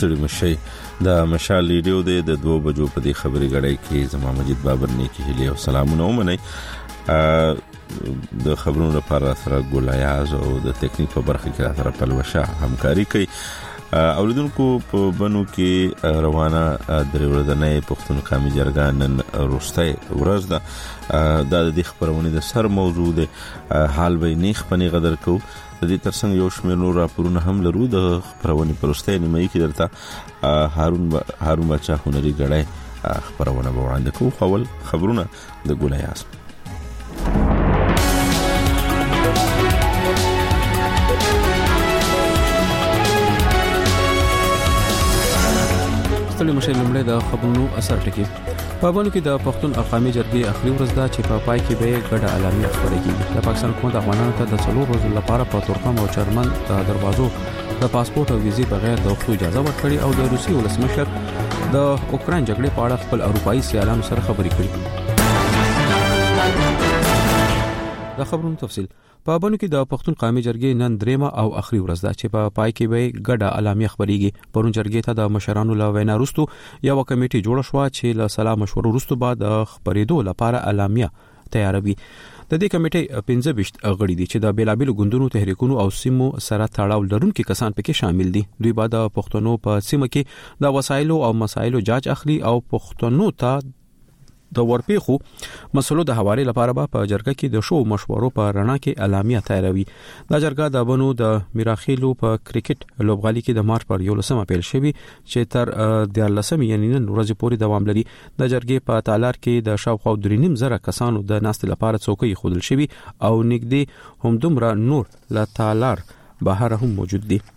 ستړي مشي د مشال ریډیو د 2 بجو په دې خبري غړې کې زما مجید بابر نه کې هلي او سلامونه ومني د خبرونو لپاره سره ګولایاز او د ټیکنیک په برخه کې سره پلوشه همکاري کوي. اولیدونکو په بنو کې روانه درې ورځې پښتون قومي جرګه نن روستۍ ورځ ده. د دې خبرونه د سر موضوع ده حال به نه خپنی غدر کو د دې ترڅنګ یو شمېر نور راپورونه هم لرو. د خبرونه پرسته نیمه کې درته هارون بچا هنري غړای خبرونه وړاندې کوو. خپل خبرونه د ګولایاز ستړي مشه لمړی د خبرونو اثر ټکی په باندې کې د پښتون اقامي جرګې اخري ورځ ده چې په پای کې به ګډه اعلامیه خبرې کیږي. د پاکستان حکومت افغانانو ته د 4 ورځې لپاره په تورخم او چرمن د دروازو د پاسپورت او ویزې بغیر د وختو اجازه ورکړي او د روسي ولسمشر د اوکرين جګړې په اړه خپل اروپאי سیالانو سره خبرې کړي. د خبرونو تفصیل په باندې کې د پښتون قومي جرګې نن دریمه او اخري ورځ ده چې په پای کې به ګډه اعلامیه خبريږي. پرون جرګې ته د مشرانو له وینا وروسته یو کمیټه جوړه شو چې له سلا مشورو وروسته بعد خبرېدو لپاره اعلامیه تیاروي. د دې کمیټې 15 غړي دي چې د بیلابیلو ګوندونو تحریکونو او سیمو سره تړاو لرونکي کسان پکې شامل دي. دوی بعد پښتنو په سیمه کې د وسایلو او مسایلو جاج اخلي او پښتنو ته د ورپېخو مسلو د حواله لپاره په جرګه کې د شو مشورو په رڼا کې اعلامیه تیاروي. د جرګه د بنو د میراخیلو په کرکټ لوبغالي کې د مارچ پر 11 پیل شوی چې تر 14 یعنی نن ورځې پورې دوام لري. د جرګې په تالار کې د شاوخوا 3.5 کسانو د ناست لپاره څوکۍ خودل شوی او نګدي هم دومره نور له تالار بهر هم موجود دي.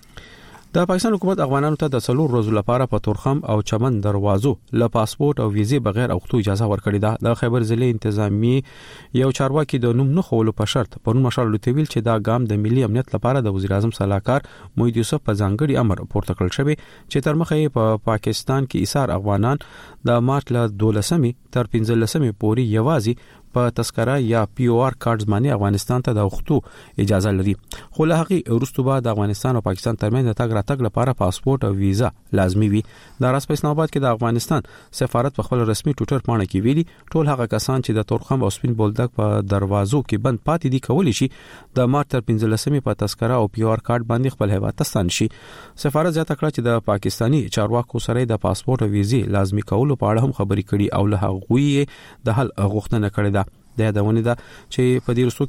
د پاکستان حکومت افغانانو ته د 4 ورځې لپاره په تورخم او چمن دروازو له پاسپورت او ویزې بغیر اوختو اجازه ورکړې ده. د خیبر ضلع انتظامی یو چارواکي د نوم نه خولو په شرط پرون مشال لوتویل چې دا ګام د ملي امنیت لپاره د وزیر اعظم صلاحکار موحد یوسف په ځانګړي امر پورته کړل شوی چې تر مخه په پاکستان کې ایثار افغانان د مارچ له 12 تر 15 پورې یوازې په تذکره یا پی او آر کارډز باندې افغانستان ته د وختو اجازه لري. خو له هغه وروسته بعد افغانستان او پاکستان ترمنځ د تګ راتګ لپاره پاسپورت او ویزا لازمي وي. د راس په اسلام آباد کې د افغانستان سفارت په خپل رسمي ټوئیټر باندې کې ویلي ټول هغه کسان چې د تورخم او سپین بولدک په دروازو کې بند پاتې دي کولی شي د مارچ تر 15 په تذکره او پی او آر کارت باندې خپل هیواد ته ستان شي. سفارت زیاته کړه چې د پاکستانی چارواکو سره د پاسپورت او ویزې لازمي کولو په اړه هم خبرې کړي او له هغوی د حل غوښتنه کړې ده. د یادونه ده چې په دې وروسته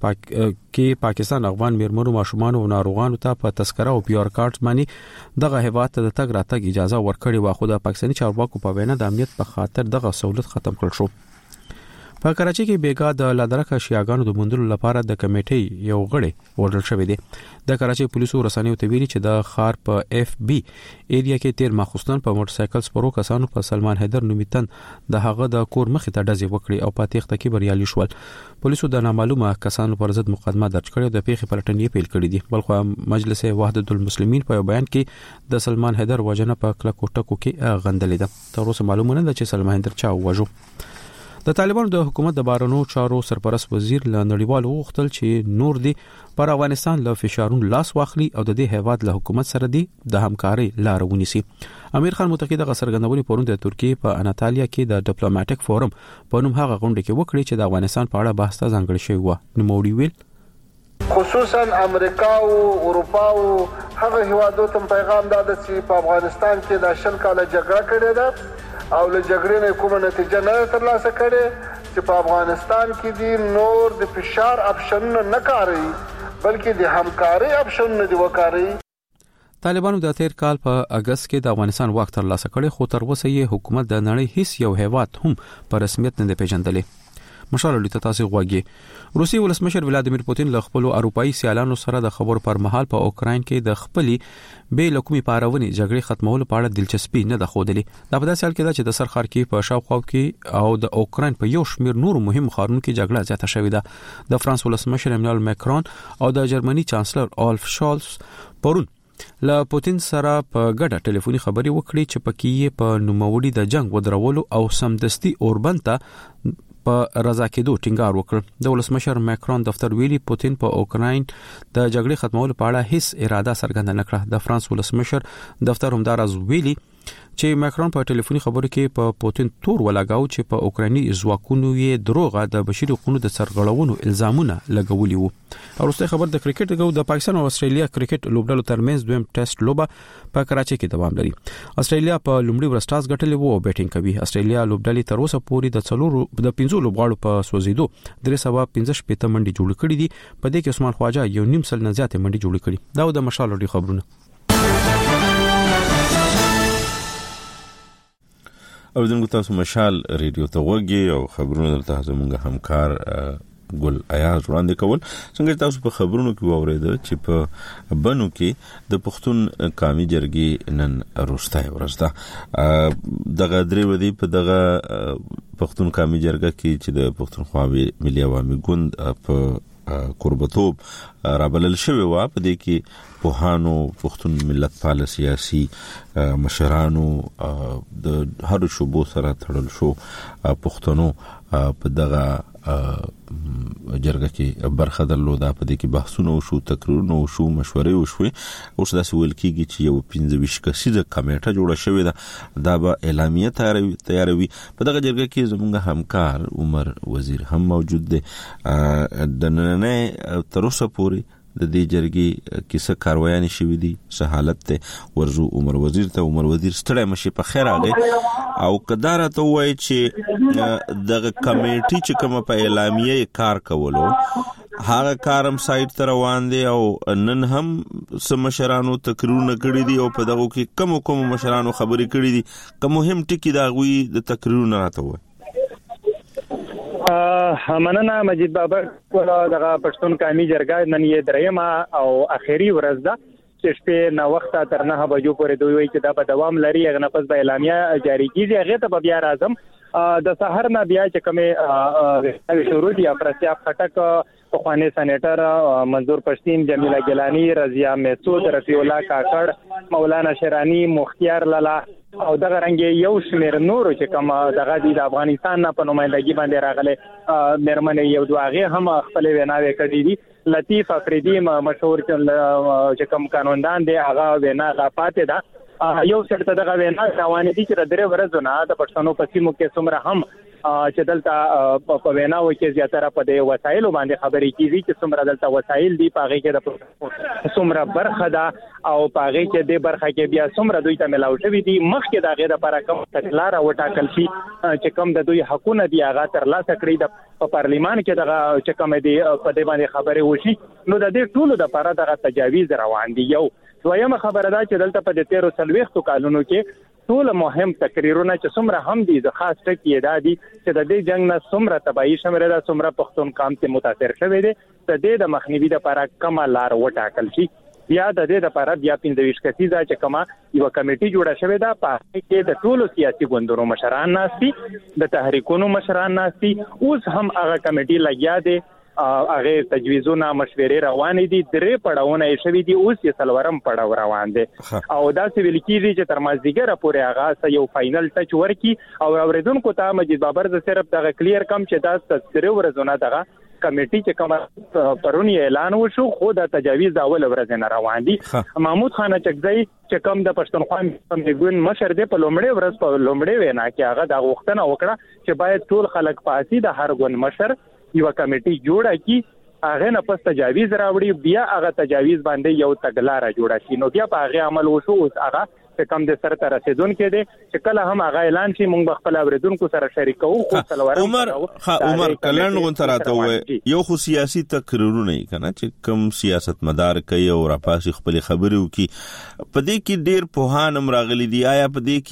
کې پاکستان افغان میرمنو ماشومان او ناروغانو ته په تذکره او پی او آر کارت باندې دغه هیواد ته د تګ راتګ اجازه ورکړې و. خو د پاکستاني چارواکو په وینا د امنیت په خاطر دغه سہولت ختم کړل شو. په کراچۍ کې بیګا د لادرکه شیاګانو د موندلو لپاره د کمیټې یو غړی وړل شوی دی. د کراچۍ پولیسو رسنیو ته ویلي چې د خار په اف بی ایریا کې تیر ماخوستن په موټر سایکل سپورو کسانو په سلمان حیدر نومیتن د هغه د کور مخې ته ډزې وکړي او په تېښته کې بریالي شول. پولیسو د نامعلومه کسانو پر ضد مقدمه درج کړې او د پیښې پلټنې پیل کړې دي. بلخو مجلس وحدت المسلمین په بیان کې د سلمان حیدر وژنه په کلکو ټکو کې غندلې ده. تر اوسه معلومه نه ده چې سلمان حیدر چا وژو. د طالبانو د حکومت د بارنو چارو سرپرست وزیر له نړیوالو وغوښتل چې نور دي پر افغانستان له فشارون لاس واخلي او د دې هیواد له حکومت سره دي د همکاري لار ونیسي. امیر خان متقی د څرګندونې پرون د ترکیه په اناتالیا کې د ډیپلوماټیک فورم په نوم هغه غونډه کې وکړي چې د افغانستان په اړه بحث ته ځانګړی شوی و. نوموړي ویل خصوصا امریکا او اروپا او هغه هیوادو ته پیغام داده چې په افغانستان کې د 10 کاله جګړه کړې ده او له جګړې نه کومه نتیجه نه ترلاسه کړې چې په افغانستان کې دي نور د فشار اپشن نه کاری بلکې د همکاري اپشن نه دی وکاري. طالبانو د تیر کال په اگست کې د افغانستان واک ترلاسه کړي خو تر اوسه یې حکومت د نړۍ هیڅ یو هیواد هم په رسمیت نه پیژندلې. مشال لته تاسو غواګي روسي ولسمشر ولادیمیر پوتین له خپل اروپאי سیالانو سره د خبرو پر مهال په اوکرين کې د خپلې به لکومي پارونی جګړې ختمولو په اړه دلچسپي نه درلودلې. دا په داسې حال کې چې د سرخار کې په شاوخوا کې او د اوکرين په یو شمیر نور مهم ښارونو کې جګړه زیاته شوې ده. د فرانس ولسمشر ایمانوئل ماکرون او د جرمني چانسلر اولف شالز پرون له پوتین سره په ګډه ټلیفوني خبري وکړي چې پکې په نوموړي د جنگ ودرولو او سمدستي اوربند ته په رضا کېدو ټینګار وکړ. د ولسمشر ماکرون دفتر ویلي پوتین په اوکراین د جګړې ختمولو په اړه هیڅ اراده څرګنده نه کړه. د فرانس ولسمشر دفتر همدارز ویلي چې ماکرون په ټلیفوني خبرو کې په پوتین تور ولګاو چې په اوکرایني ځواکونو یې دروغه د بشري حقوقو د سرغړونو الزامونه لګولي وو. وروسته خبر د کرکټ غو د پاکستان او استرالیا کرکټ لوبډلو ترمنځ دویم ټیسټ لوبه په کراچي کې دوام لري. استرالیا په لومړي ورځ ټاس ګټلې وو او بیټینګ کوي. استرالیا لوبډلې تر اوسه پورې د 15 لوبغاړو په سوزیدو 315 منډي جوړ کړې دي. په دې کې عثمان خواجه یو نیم سل نه زیات منډي جوړ کړي. دا د مشال لري خبرونه. او دغه تاسو مشال ریډیو ته وګورئ او خبرونه درته زموږ همکار ګل ایاز وړاندې کول. څنګه تاسو په خبرونو کې واوریدل چې په بنو کې د پښتون قومي جرګې نن روستای ورځ ده. دغه درې ورځې په دغه پښتون قومي جرګه کې چې د پښتونخوا ملي عوامي ګوند په قربتوب رابلل شوی و. په دې کې پوهانو پښتون ملت پال سیاسي مشرانو د هر شوبو سره تړل شو پښتنو په دغه جرګه کې برخه درلوده. په دې کې بحثونه وشو، تقریرونه وشو، مشورې وشوي. اوس دا سوال کیږي چې یو 15 کسیزه کمیټه جوړه شوې ده، دا به اعلامیه تیاروي. په دغه جرګه کې زموږ همکار عمر وزیر هم موجود دی. د نننې تر اوسه پورې د دې جرګې کیسه کاروایانه شوې دي، څه حالت ته ورزو عمر وزیر ته. عمر وزیر ستړی مشي په خیر راغی او قدارته ته وایي چې دغه کمیټي چې کوم په اعلامیه کار کولو هغه کارم سایت ته روان دي او نن هم سمشرانو تقریرونه کړی دي او په دغه کې کوم مشرانو خبرې کړې دي. کوم مهم ټکی دا غوي د تقریرونه راته وایي. مننه مجید بابا. دغه پښتون قومي جرګه نن یې درېمه او اخیری ورځ ده چې شپې نه وخت تر 9 بجو پورې دوی وایي چې دا په دوام لري. هغه نه پس به اعلامیه جاری کیږي. هغه ته بیا راځم. د سحر نه بیا چې کومه شروع دي افراسیاب خټک، پخوانی سېنیټر منظور پښتین، جمیله ګیلانی، رضیا مسعود، رفیع الله کاکړ، مولانا شیرانی، مختیار لالا او دغه رنګ یو شمیر نور چې کوم دغه د افغانستان نه په نمائندګي باندې راغله مېرمنې یو دواغه هم خپل ویناوي کړې دي. لطیف افریدی مشهور چې کوم قانوندان دی هغه وینا غاپاتې ده. یو څه دغه وینا روان دي چې درې ورځې نه د پښتنو په سیمو کې څومره هم چې دلته په ویناو کې زیاتره په دې وسایلو باندې خبرې کیږي چې څومره دلته وسایل دي، پاغې کې د څومره برخه ده او پاغې کې د برخه کې بیا څومره دوی ته ملاو شوی دي. مخکې دا غیر لپاره کوم تکلار وټاکل شي چې کوم د دوی حقونه دي هغه ترلاسه کړي د پارلیمان کې دغه چې کوم دي په دې باندې خبرې وشي. نو د دې ټولو د لپاره دغه تجاویز روان دي. یو دویمه خبره ده چې دلته په 13 کالونو کې ټول مهم تقریرونه چې څومره هم دي د خاص ټکی ادا دي چې د دې جنگ نه څومره تباہي شمره ده، څومره پښتون قوم ته متاثر شوی دی. د دې د مخنیوي لپاره کومه لار وټاکل شي. بیا د دې لپاره بیا 15 کسیزه چې کومه یو کمیټي جوړه شوې ده. په کې د ټولو سیاسي ګوندونو مشران ناشتي، د تحریکونو مشران ناشتي. اوس هم هغه کمیټي لګیا دي، هغه تجویزونه مشورې روان دي. درې پړاوونه یې شوي دي، اوس یې څلورم پړاو روان دي او دا څه ویل کیږي چې تر مازدیګره پورې هغه یو فائنل ټچ ورکي. او اوریدونکو ته مجید بابر ز صرف دغه کلیر کم چې دا تذکره ورزونه دغه کمیټي چې کوم پرونی اعلان وشو خو د تجاویز اول ورځ نه روان دي. محمود خان چکزی چې کوم د پښتونخوا ملګون مشر دی په لومړی ورځ په لومړی وینا کې هغه د غوښتنه وکړه چې باید ټول خلک پاسي د هر ګوند مشر یو کمیټي جوړه کی. هغه نه پس تجاویز راوړي، بیا هغه تجاویز باندې یو تګلارې جوړه شي. نو بیا په هغه عمل وشو. اوس هغه چې کم د سره تر رسیدونکو دي چې کله هم هغه اعلان شي موږ خپل اوریدونکو سره شریکو. خو څلورم عمر کلن غونتراته وي یو خو سیاسي تقریرونه کنه چې کم سیاست مدار کوي او راپاسي خپل خبرو کی. په دې کې ډیر پوهان راغلي دي. آیا په دې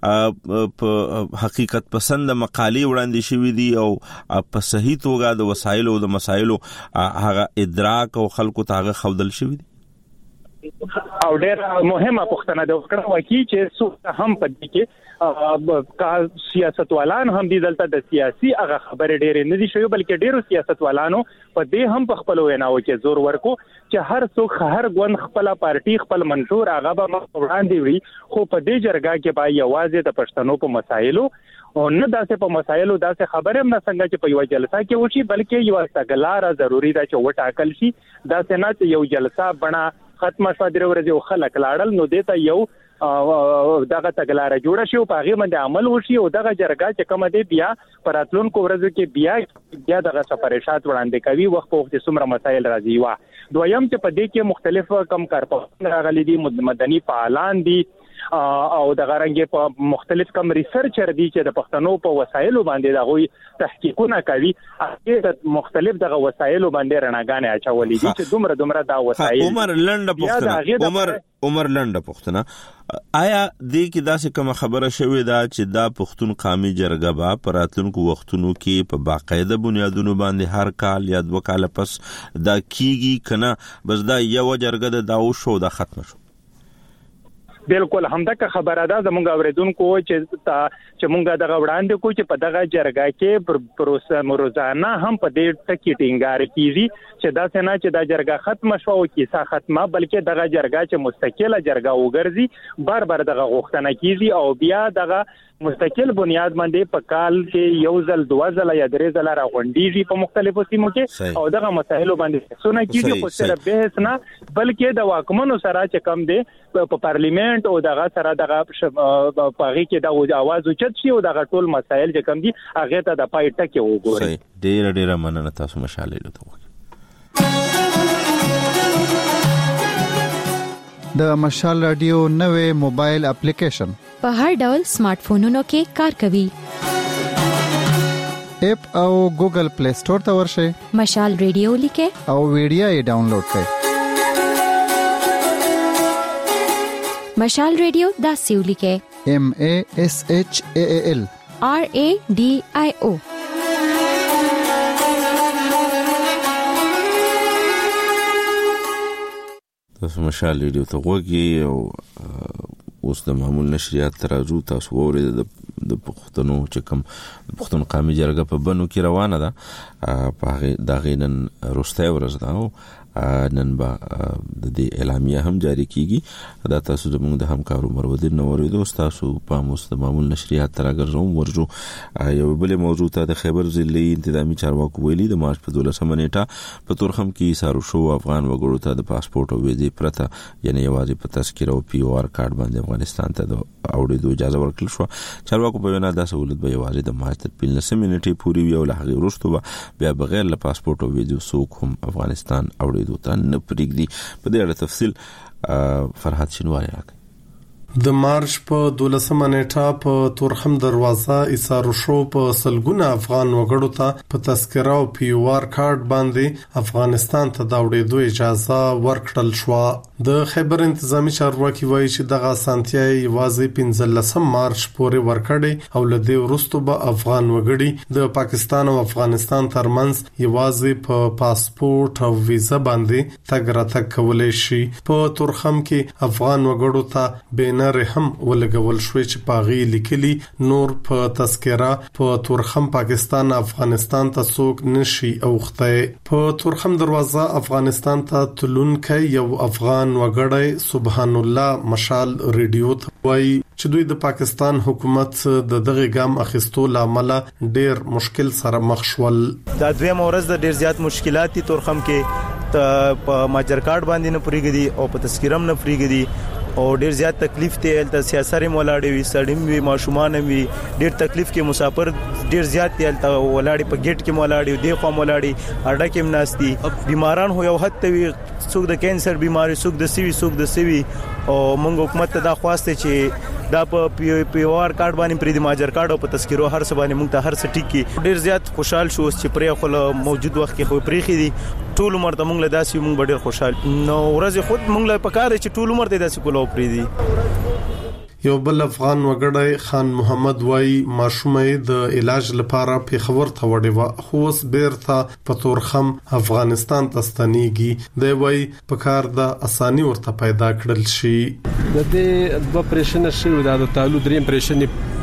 کې په حقیقت پسند مقالې وړاندې شوې دي او په صحیح توګه د وسایلو او د مسایلو هغه ادراک او خلکو ته هغه خودل شوې دي؟ او ډېر مهمه پوښتنه ده وکړه وکی چې څو هم پدې کې کا سیاستوالان هم دي دلته د سیاسي هغه خبرې ډېرې نه دي شوی بلکې ډېرو سیاستوالانو په دې هم په خپل ویناو کې زور ورکو چې هر څوک هر ګوند خپل پارټي خپل منشور هغه به وړاندې وي خو په دې جرګه کې به یوازې د پښتنو په مسایلو او نه داسې په مسایلو داسې خبره هم نه څنګه چې په یو جلسه کې وشي بلکې یو استقلار ضروری ده چې وټاکل شي داسې نه چې یو جلسه بنا ختمه شوه درې ورځې او خلک لاړل نو دې ته یو دغه تګلارې جوړه شي او په هغه باندې عمل وشي او دغه جرګه چې کوم دی بیا پراتلونکو ورځو کې بیا دغه سفارشات وړاندې کوي وخت په وخت څومره مسایل راځي دویم چې په دې کې مختلف کم کارپوهان راغلي دي مدني فعالان دي او د غرنګ په مختلف کم ریسرچر دي چې د پښتنو په وسایلو باندې دغه تحقیقونه کوي هغه د مختلف دغه وسایلو باندې رڼاګانې اچولې دي چې دومره دا وسایل عمر لنډه پښتنه آیا دې کې داسې کوم خبره شوې ده چې دا پښتون قومي جرګه به پراتلونکو وختونو کې په باقاعده بنیادونو باندې هر کال یا 2 کال پس دا کیږي کنه بس دا یو جرګه دا او شو دا ختم شو بالکل همدغه خبره ده زموږ اوریدونکو چې مونږه دغه وړاندې کو چې په دغه جرګه کې پروسه روزانه هم په دې ټکی ټینګار کیږي چې دا څنګه چې دا جرګه ختمه شو او کیسه ختمه بلکې دغه جرګه چې مستقله جرګه وګرځي بار دغه غوښتنه کیږي او بیا دغه مستقل بنیاد باندې په کال کې یو ځل 2 ځله یا 3 ځله راغونډيږي په مختلفو سیمو کې او دغه مسایلو باندې څونه کیږي خو صرف بحث نه بلکې د واکمنو سره چې کم دي په پارلیمنت او دغه سره دغه پاغي کې د आवाज اوچت شي او دغه ټول مسایل چې کم دي هغه ته د پای ټکی وګوري ډېر مننه تاسو مشالې لته د مشال رادیو نوې موبایل اپلیکیشن په هر ډول سمارټ فونونو کې کار کوي اپ او ګوګل پلی سٹور ته ورشئ مشال رادیو لیکه او ویډیو یې ډاونلوډ کړئ مشال رادیو دا سیو لیکه MASHAAL RADIO تاسو مشال ریډیو ته وګورئ او اوس د معمول نشریات ترازو تاسو ووري د پښتنو چې کوم پښتون قومي جرګه په بنو کې روانه ده په دا غینن روستای ورځ ده نن با د دې اعلامیه هم جاری کیږي دا تاسو زموږ د همکارو مروه نوري دوست تاسو په موږ د معمول نشریات ترګرزوم ورجو یو بل موضوع ته د خیبر ضلعي انتظامی چارواکو ویلي د مارچ په 12 نیټه په تورخم کې سارو شو افغان وګړو ته د پاسپورت او ویزې پرته یعنی یوازې په تذکره او پی او آر کارت باندې افغانستان ته د اوړېدو اجازه ورکړل شو چارواکو په وینا دا سہولت به یوازې د مارچ 15 نیټې پورې وي او له هغه وروسته بیا بغیر له پاسپورت او ویزې څوک هم افغانستان اوړي دوتان نه پرېږدي په دې اړه تفصیل فرحت شینواری راکړي د مارچ په 12 نیټه په تورخم دروازه ایثار شو په سلګونه افغان وګړو ته په تذکره او پی او آر کارت باندې افغانستان ته د وړېدو اجازه ورکړل شو د خیبر انتظامی چارواکي وایي چې دغه سانتیا یوازې 15 مارچ پورې ورکړي او لدې وروسته به افغان وګړي د پاکستان او افغانستان ترمنځ یوازې په پاسپورت او ویزا باندې تګ راتګ کولای شي په تورخم کې افغان وګړو ته رحم ولګول شوې چې پاغي لیکلي نور په تذکره په تورخم پاکستان افغانستان ته څوک نشي اوخته په تورخم دروازه افغانستان ته تلونکي یو افغان وګړی سبحان الله مشال ریډیو ته وایي چې دوی د پاکستان حکومت د دغه ګام اخیستو لامل ډیر مشکل سره مخ شول دا دویم ورځ د ډیر زیات مشکلات دي تورخم کې په ماجر کارت باندې نه پریږدي او په تذکرم نه پریږدي او ډیر زیات تکلیف ته الته سیاسي مولاړي وي سړیم وي ماشومان وي ډیر تکلیف کې مسافر ډیر زیات الته ولاړي په گیټ کې مولاړي دی خو مولاړي اډه کې مناستي بیماران هو یو حد ته وي څوک د کینسر بیماری څوک د سیوی او موږ حکومت ته دا خواسته چې دا په پی او آر کارت باندې پری د ماجر کارت او په تذکرو هر څه باندې موږ ته هر څه ټیکی ډیر زیات خوشحال شو چې پرې خپل موجود وخت کې خو پرې خېدي ټول عمر ته موږ له داسې موږ ډیر خوشحال نو ورځ خود موږ له پکاره چې ټول عمر ته داسې کولو پرې دي یو بل افغان وګړی خان محمد وای ماشومې د علاج لپاره پیښور ته وړي و خو اوس بیرته په تورخم افغانستان ته ستنیږي دی وای په کار د اساني ورته پیدا کړل شي د دې د اپریشن شي د تعلق درې اپریشن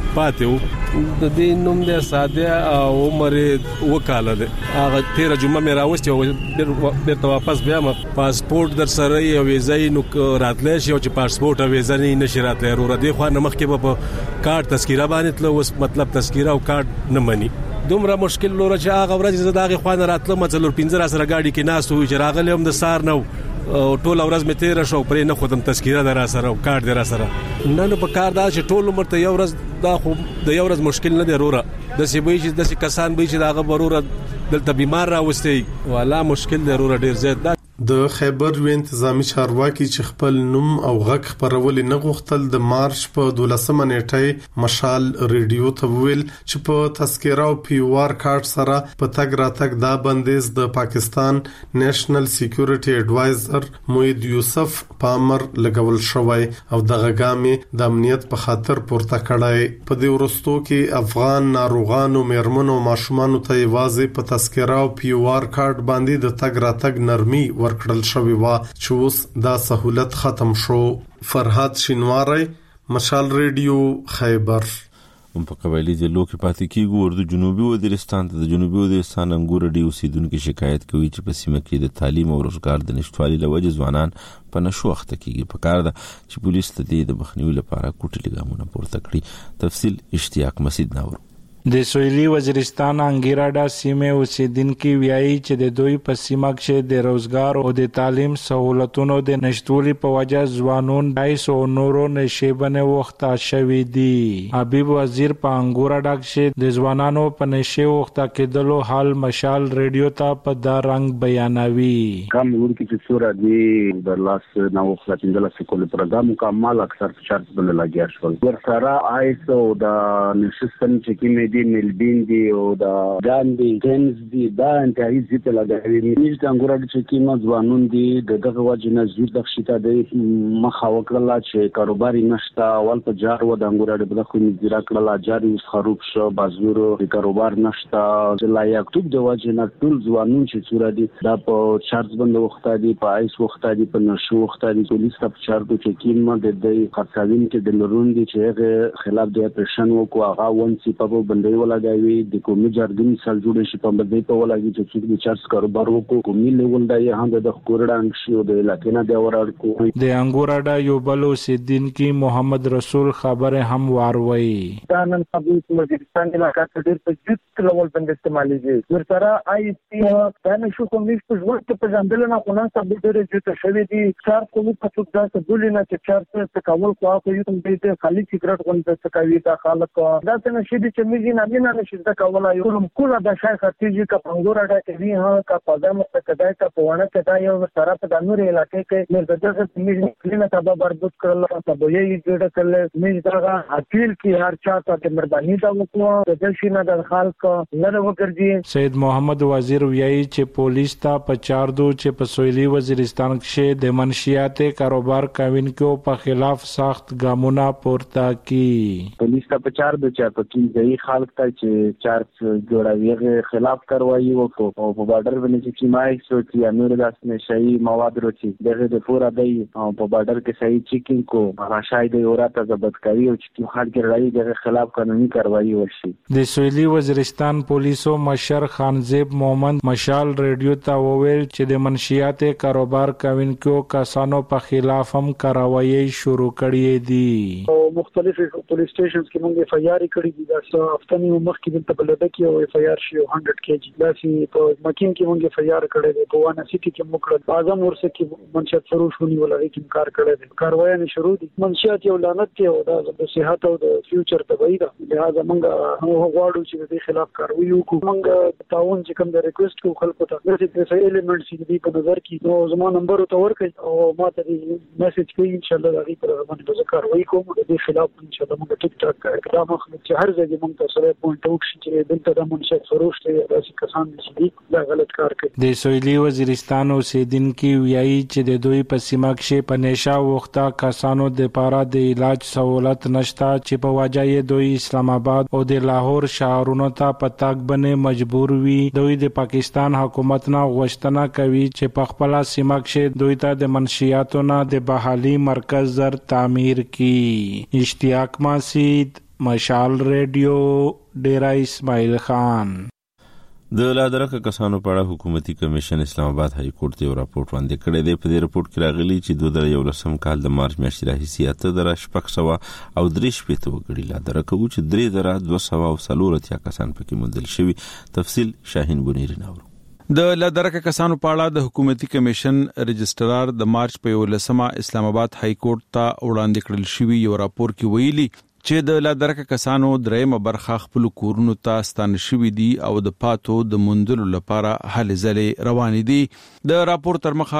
پاتې د دې نوم د ساده او عمر وکاله ده هغه 13 جمعه مې راوستي او بیرته واپس بیا پاسپورت در سره یو ویزا نو راتلې شي او چې پاسپورت او ویزا نه نشي راتلې ورو د خو نه مخکې په کارت تذکره باندې تل اوس مطلب تذکره او کارت نه مني دومره مشکل لور چې هغه ورځ زداغه خو نه راتله مڅلور 15 سره گاډي کې ناس وي چې راغلی هم د سار نو ټول ورځ مې 13 شو پرې نه خودم تذکره در سره او کارت در سره نه په کار دا چې ټول عمر ته یو ورځ دا خو د یو ورځ مشکل نه دی وروره د سی به چې د کسان به چې دا وروره دلته بیمار راوستي والا مشکل دی وروره ډیر زیات د خیبر یو انتظامی چارواکي چې خپل نوم او غږ خبرول نه غوښتل د مارچ په 12 نیټه مشال ریډیو ته ویل چې په تذکره او پی او آر کارت سره په تګ راتګ دا بندیز د پاکستان نېشنل سکیورټي اډوایزر موید یوسف پامر لګول شوی او دغه ګامې د امنیت په خاطر پورته کړای په دې ورستو کې افغان ناروغانو میرمنو ماشومان ته یوازې په تذکره او پی او آر کارت باندې د تګ راتګ نرمي ورکړل شوی و چې اوس دا سہولت ختم شو فرحات شینواری مشال ریډیو خیبر په قبایلی ضلعو کې پاتې کیږي ورته جنوبي وزیرستان ته د جنوبي وزیرستان انګور ډي اوسیدونکو شکایت کوي چې په سیمه کې د تعلیم او روزګار د نشټوالي لوجه ځوانان په نشو وخت کېږي په کار ده چې پولیس ته د مخنیوي لپاره کوټلي ګامونه پورته کړي تفصیل اشتیاق مسعود ناور د سویلي وزیرستان انګیراډا سیمه اوسیدونکو ویایي چې د دوی په سیمه کې د روزګار او د تعلیم سہولتونو د نشټولي په وجه ځوانون 250 نورو نشيبنه وخت شوي دي حبیب وزیر په انګیراډا کې د ځوانانو په نشه وخت کېدلو حال مشال ریډیو ته په دا رنګ بیانوي کوم ورکی چې سورا دی د لاس نو وخت د لاس کول پروګرام مکمل اکثر چارج بل لاګیا شول ورسره آیسو د نشستن چې کې دی ملبین دی او دا ګاندي ټنز دی دا انتهایی زیات لګوي نيش د انګورډ چې کیما ځوانون دی دغه وجنه زیات د شتا دی مخه وکړه چې کاروبار نشته اول په جار و د انګورډ په خو مزرا کړه جاری خروب شو بازورو د کاروبار نشته چې لا یکتوب د وجنه ټول ځوانون چې صورت دی دا په چارج بند وخت دی په ایس وخت دی په نشو وخت دی پولیس په چارج کې کیما د خاصاوین کې د لرون دی چې خلاف د اپریشن وکړه هغه ونسی په بندي ولګوي د کومي جرګې مثال جوړ شي په بده په ولګي چې د چارج کاروبار وکړو کومي لیول دی هم د کورډان شي د علاقې نه دی ورړ د انګوراډا یو بل اوسیدین کې محمد رسول خبره هم واروي دا نن په وزیرستان علاقې کې ډېر په جدي ډول باندې استعمالېږي ورسره آی پی دا نشو کومې په ژوند په ځاندل نه خو نه سبب ډېر جوړ شوی دی چار کومې په څه دا څه نه چې چار څه کول خو په یو ته خالي سیګریټ غونډه څه کوي دا خلک دا څنګه شي چې میږي نه نشي دا کوله یو کومه د شای خرتيږي کا پنګوراډا کې وی ها کا پدام څه کدای کا پونه کدای یو سره په دانور علاقې کې مې دغه میږي کلینه تبا بربود کړل تبو یې جوړ کړل مې دا اپیل کی هر چا ته مهرباني دا وکړو د شي نه د خلک نه وګرځي سید محمد وزیر ویایي چې پولیس ته په چاردو چې په سویلي وزیرستان کې د منشیات کاروبار کوونکو په خلاف سخت ګامونه پورته کی پولیس ته په چاردو چې په کې خلک ته چې چارج جوړوي خلاف کاروایی وکړو او په بارډر باندې چې مای سو چې امیر داس نشي مواد وروچی دغه د پورا دی په بارډر کې صحیح چیکینګ کو هغه شاید اورات ضبط کوي او چې خلک راځي دغه خلاف قانوني کاروایی وشي د سویلي وزیرستان پولیسو مشر خانزیب محمد مشال ریډیو ته وویل چې د منشیات کاروبار کوونکو کسانو په خلاف هم کاروایی شروع کړې دي مختلف پولیس سټیشنز کې موږ فایار کړی دي دا هفتنی مخکې د بلده کې او فایار شي 100 کېجی داسي په مکین کې موږ فایار کړی دی په وانه سيټي کې موږ اعظم ورسه کې منشات فروش ونی ولري کې کار کړی دی کاروایي شروع دي منشات یو لعنت دی او د صحت او د فیوچر تبعی ده لہذا موږ غواړو چې د خلاف کاروي وکړو موږ تعاون چې کوم د ریکوست کو خلکو ته د څه ایلیمنټس دي په نظر کې نو زما نمبر ته ورکړئ او ما ته میسج کوي ان شاء الله دا پر باندې د کاروایی کوم د خلاف ان شاء الله موږ ټیک ټاک اقدام اخلو چې هر ځای موږ ته سره پوینټ اوټ شي چې دلته د منشأ فروش ته راشي کسان چې دا غلط کار کوي. د سویلي وزیرستان اوسیدونکو ویایي چې د دوی په سیمه کې په نشه وخته کسانو د لپاره د علاج سہولت نشته چې په وجه یې دوی اسلام آباد او د لاهور شهرونو ته په تاګ باندې مجبور وي. دوی د پاکستان حکومت نه غوښتنه کوي چې په خپل سیمه کې دوی ته د منشیاتو نه د بحالي مرکز زر تعمیر کړي. اشتیاق ماسید، مشال ریډیو، ډیرا اسماعیل خان. د لادرکه کسانو په اړه حکومتي کمیشن اسلام آباد های کورټ ته راپورټ وړاندې کړی دی. په دې راپورټ کې راغلي چې 2011 کال د مارچ میاشتې راهیسې 8,600 او 3 وګړي لادرکه و چې 3,240 کسان پکې موندل شوي. تفصیل شاهین بنيري ناورو. د لادرکه کسانو په اړه د حکومتي کمیشن رجسترار د مارچ په 11 اسلام آباد های کورټ ته وړاندې کړل شوی یو راپور کې ویلي چې د لادرکه کسانو درېمه برخه خپل کورونو ته ستانه شوی دي او د پاتو د موندلو لپاره هلې ځلې روان دي. د راپور تر مخه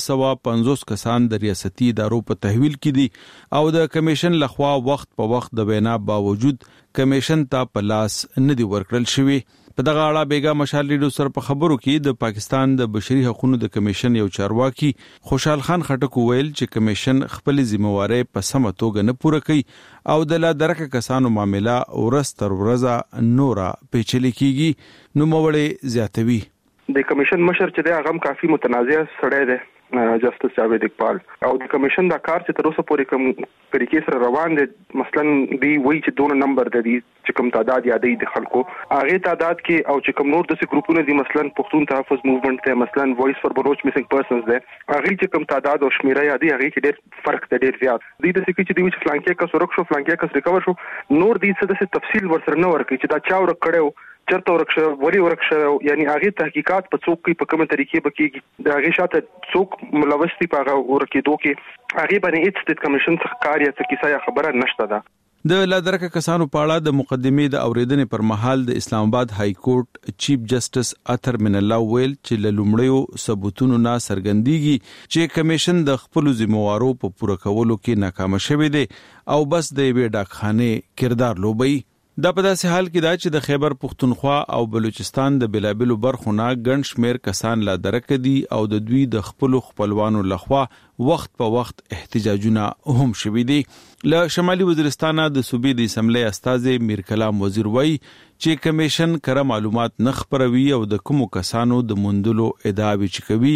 1550 کسان د ریاستي ادارو په تحویل کې دي او د کمیشن لخوا وخت په وخت د وینا باوجود کمیشن ته په لاس نه دی ورکړل شوی. په دغه اړه بیګا مشال ریډیو سره په خبرو کې د پاکستان د بشري حقوقو د کمیشن یو چارواکي خوشحال خان خټک ویل چې کمیشن خپل ذمہواری په سمه توګه نه پوره کوي او د لادرکه کسانو معاملې ورځ تر ورځې نورا پیچلې کیږي. نو موړې زیاتوي. د کمیشن مشر چې د هغه کافي متنازع سړی دی جسټس جاوید اقبال او د کمیشن دا کار چې تر اوسه پورې کوم طریقې سره روان دي مثلا دی وی چې دونه نمبر د دې چې کوم تعداد یادې د خلکو هغه تعداد کې او چې کوم نور د ګروپونو دي مثلا پښتون تحفظ موومېنټ ته مثلا وایس فور بلوچ میسنګ پرسنز ده هغه چې کوم تعداد او شمیره یادې هغه کې ډېر فرق دی ډېر زیات دی د څه چې دی چې فلانکې کا سورک شو فلانکې کا ریکور شو نور دې څه د تفصیل ورسره نه ورکړي چې دا چا ورک کړو چرته ورکشه ولی ورکشه یعنی هغه تحقیقات په څوک کې په کومه طریقې بکیږي د هغه شاته څوک ملوث دي په هغه ورکیدو کې هغه باندې هیڅ د کمیشن څخه کار یا څه کیسه یا خبره نشته ده. د لادرکه کسانو په اړه د مقدمې د اوریدنې پر مهال د اسلام آباد های کورټ چیف جسټس اطهر من الله ویل چې لومړیو ثبوتونو نه څرګندېږي چې کمیشن د خپل ذمہوارو په پوره کولو کې ناکام شوی دی او بس د یوې ډاکخانه کردار لوبي. دا په داسې حال کې دا چې د خیبر پختونخوا او بلوچستان د بلابلو برخو نه ګڼ شمیر کسان لادرکه دي او د دوی د خپلوانو لخوا وخت په وخت احتجاجونه هم شوي دي. له شمالي وزیرستان د صوبې د اسمبلی استاذ میر کلام وزیر وایي چې کمیشن کره معلومات نه خپروي او د کومو کسانو د موندلو ادعاوې چې کوي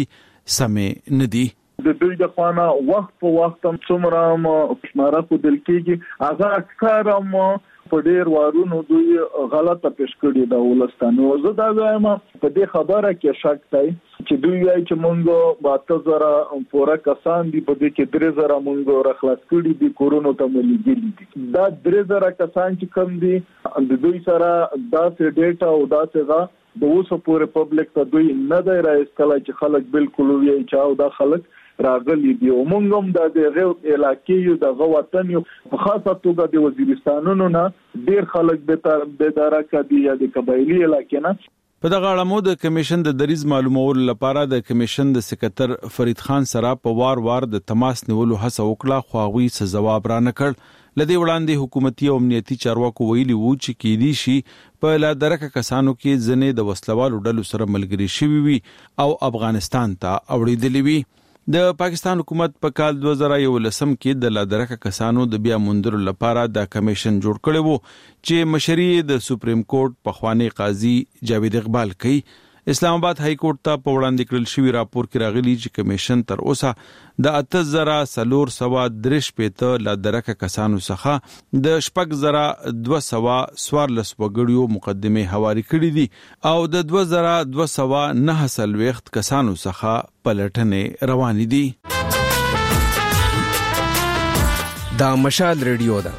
سمې نه دي. د دوی د خانه وخت په وخت هم څومره شماره کو دل کېږي هغه اکثر په ډیر وارونو دوی غلطه پیش کړې د ولستانو. زه دا وایم په دې خبره کې شک دی چې دوی وايي چې مونږ 12,000 پوره کسان دي په دې کې 3,000 مونږ راخلاص کړي دي کورونو ته ملګري دي. دا 3,000 کسان چې کم دي د دوی سره داسې ډیټا او داسې د اوسه پورې پبلک ته دوی نه دی راځي چې خلک بالکل وایي چې او دا خلک راغلي دي او موږ هم د دغه علاقې د وطن په خاصه توګه د وزیرستانونو نه ډیر خلک به دارکه دي یا د قبایلی علاقې نه. په دغه اړه مو د کمیشن د دریز معلومولو لپاره د کمیشن د سکرټر فرید خان سره په وار د تماس نیولو هڅه وکړه خو هغوی څه ځواب را نه کړ. لدې وړاندې حکومتي او امنیتي چارواکو ویلي وو چې کېدی شي په لادرکه کسانو کې ځنې د وسلوالو ډلو سره ملګري شوي وي او افغانستان ته اوړېدلي وي. د پاکستان حکومت په کال 2011 کې د لادرکه کسانو د بیا موندلو لپاره د کمیشن جوړ کړی وو چې مشري د سپریم کورټ پخوانی قاضي جاوید اقبال کوي. اسلام آباد های کورټ ته په وړاندې کړل شوی راپور کې راغلی چې کمیشن تر اوسه د 8,413 لادرکه کسانو څخه د 6,214 وګړیو مقدمه حواله کړې دي او د 2,209 کسانو څخه پلټنې روانې دي. دا مشال ریډیو ده.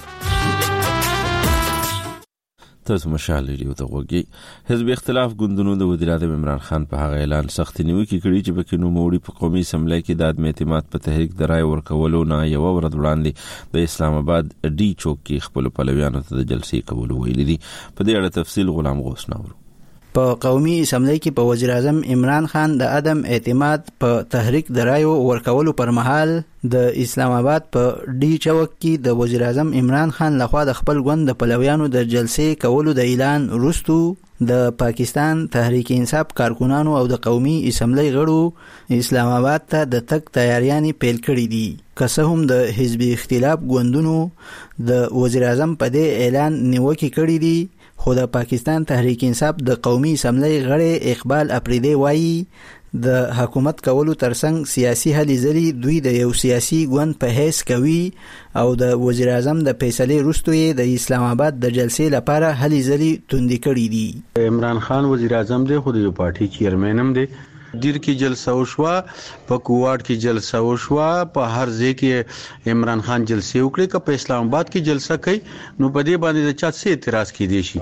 تاسو مشال ریډیو ته وګورئ. حزب اختلاف ګوندونو د وزیر اعظم عمران خان په هغه اعلان سخت نیوکه کړې چې پکې نو موړي په قومي اسمبلی کې د عدم اعتماد په تحریک د رای ورکولو نه یو ورځ وړاندې د اسلام آباد ډي چوک کې خپل پلویانو ته د جلسې قبول ویلي دي. په دې اړه تفصیل غلام غوث ناورو. په قومي اسمبلی کې په وزیر اعظم عمران خان د عدم اعتماد په تحریک د رایو ورکولو پر مهال د اسلام آباد په ډي چوک کې د وزیر اعظم عمران خان لخوا د خپل ګوند د پلویانو د جلسې کولو د اعلان وروسته د پاکستان تحریک انصاف کارکونانو او د قومي اسمبلی غړو اسلام آباد ته د تک تیاریانې پیل کړې دي. که څه هم د حزب اختلاف ګوندونو د وزیر اعظم په دې اعلان نیوکې کړې دي، خو د پاکستان تحریک انصاف د قومي اسمبلی غړی اقبال اپریدی وایي د حکومت کولو ترڅنګ سیاسي هلې ځلې دوی د یو سیاسي ګوند په حیث کوي او د وزیر اعظم د فیصلې وروسته یې د اسلام آباد د جلسې لپاره هلې ځلې توندې کړې دي. عمران خان وزیر اعظم دی، خو د یو پارټي چیرمن هم دی. دیر کې جلسه وشوه، په کوواټ کې جلسه وشوه، په هر ځای کې عمران خان جلسه وکړي. که په اسلام آباد کې جلسه کوي نو په دې باندې د چا څه اعتراض کیدی شي.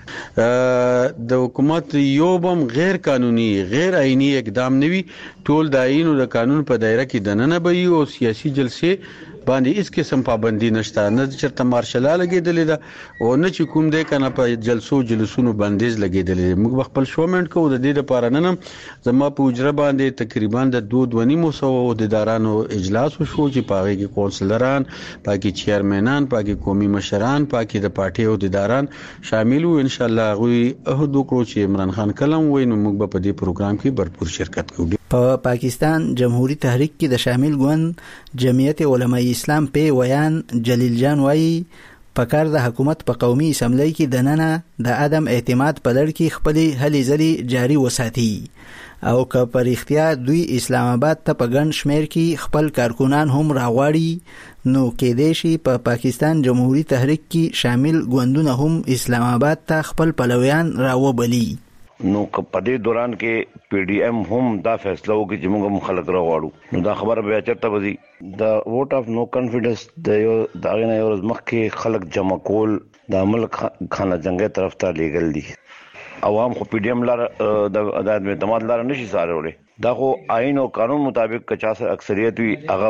د حکومت یو بم غیر قانوني غیر آئینی اقدام نوي، ټول د آئین او د قانون په دایره کې دننه به او سیاسي جلسه باندې هیڅ قسم پابندي نشته، نه چرته مارشل لګیدلې ده او نه چې کوم دی کنه په جلسونو بندیز لګیدلې. موږ خپل شومنټ کو د دې لپاره نن زما په اجره باندې تقریبا د 2.5 عہدیدارانو اجلاس وشو چې پاغي کې کونسلران، پاکي چیرمنان، پاکي قومي مشران، پاکي د پارټي عہدیداران شامل وو. ان شاء الله غوي عہد وکړو چې عمران خان کلم وای نو موږ په دې پروګرام کې بھرپور شرکت کوو. په پاکستان جمهوریت تحریک کې د شامل ګوند جمعیت علماء اسلام په ویان جلیل جان وایي پکار د حکومت په قومي اسمبلی کې دننه د عدم اعتماد په لړ کې خپل هلې ځلې جاری وساتي او که پر اختیار دوی اسلام آباد ته په ګڼ شمیر کې خپل کارکونان هم راغواړي نو کېدای شي په پاکستان جمهوریت تحریک کې شامل ګوندونه هم اسلام آباد ته خپل پلویان راوبلي. نو په دې دوران کې پی ډی ایم هم دا فیصله وکړي چې موږ هم خلک راغواړو. نو دا خبره بیا چرته وځي د ووټ اف نو کانفیډنس د یو دغه نه یو ورځ مخکې خلک جمع کول د ملک خانه جنگي طرف ته لیږل دي. عوام خو پی ډی ایم لار د اعتماد لار نشي سارولې. دا خو آئین او قانون مطابق 50 اکثریت وي هغه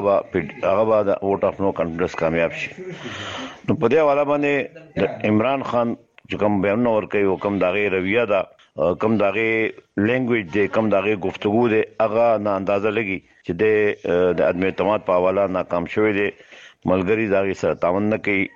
به د ووټ اف نو کانفیډنس کامیاب شي. نو په دې حواله باندې د عمران خان چې کوم بیان ورکوي او کوم دغه رویه ده، کم داغه لینګویج دی، کم داغه گفتگو دی، هغه نه اندازه لګي چې د عدم اعتماد په حواله ناکام شوی دی. ملګری داغه سره تعاون نه کوي.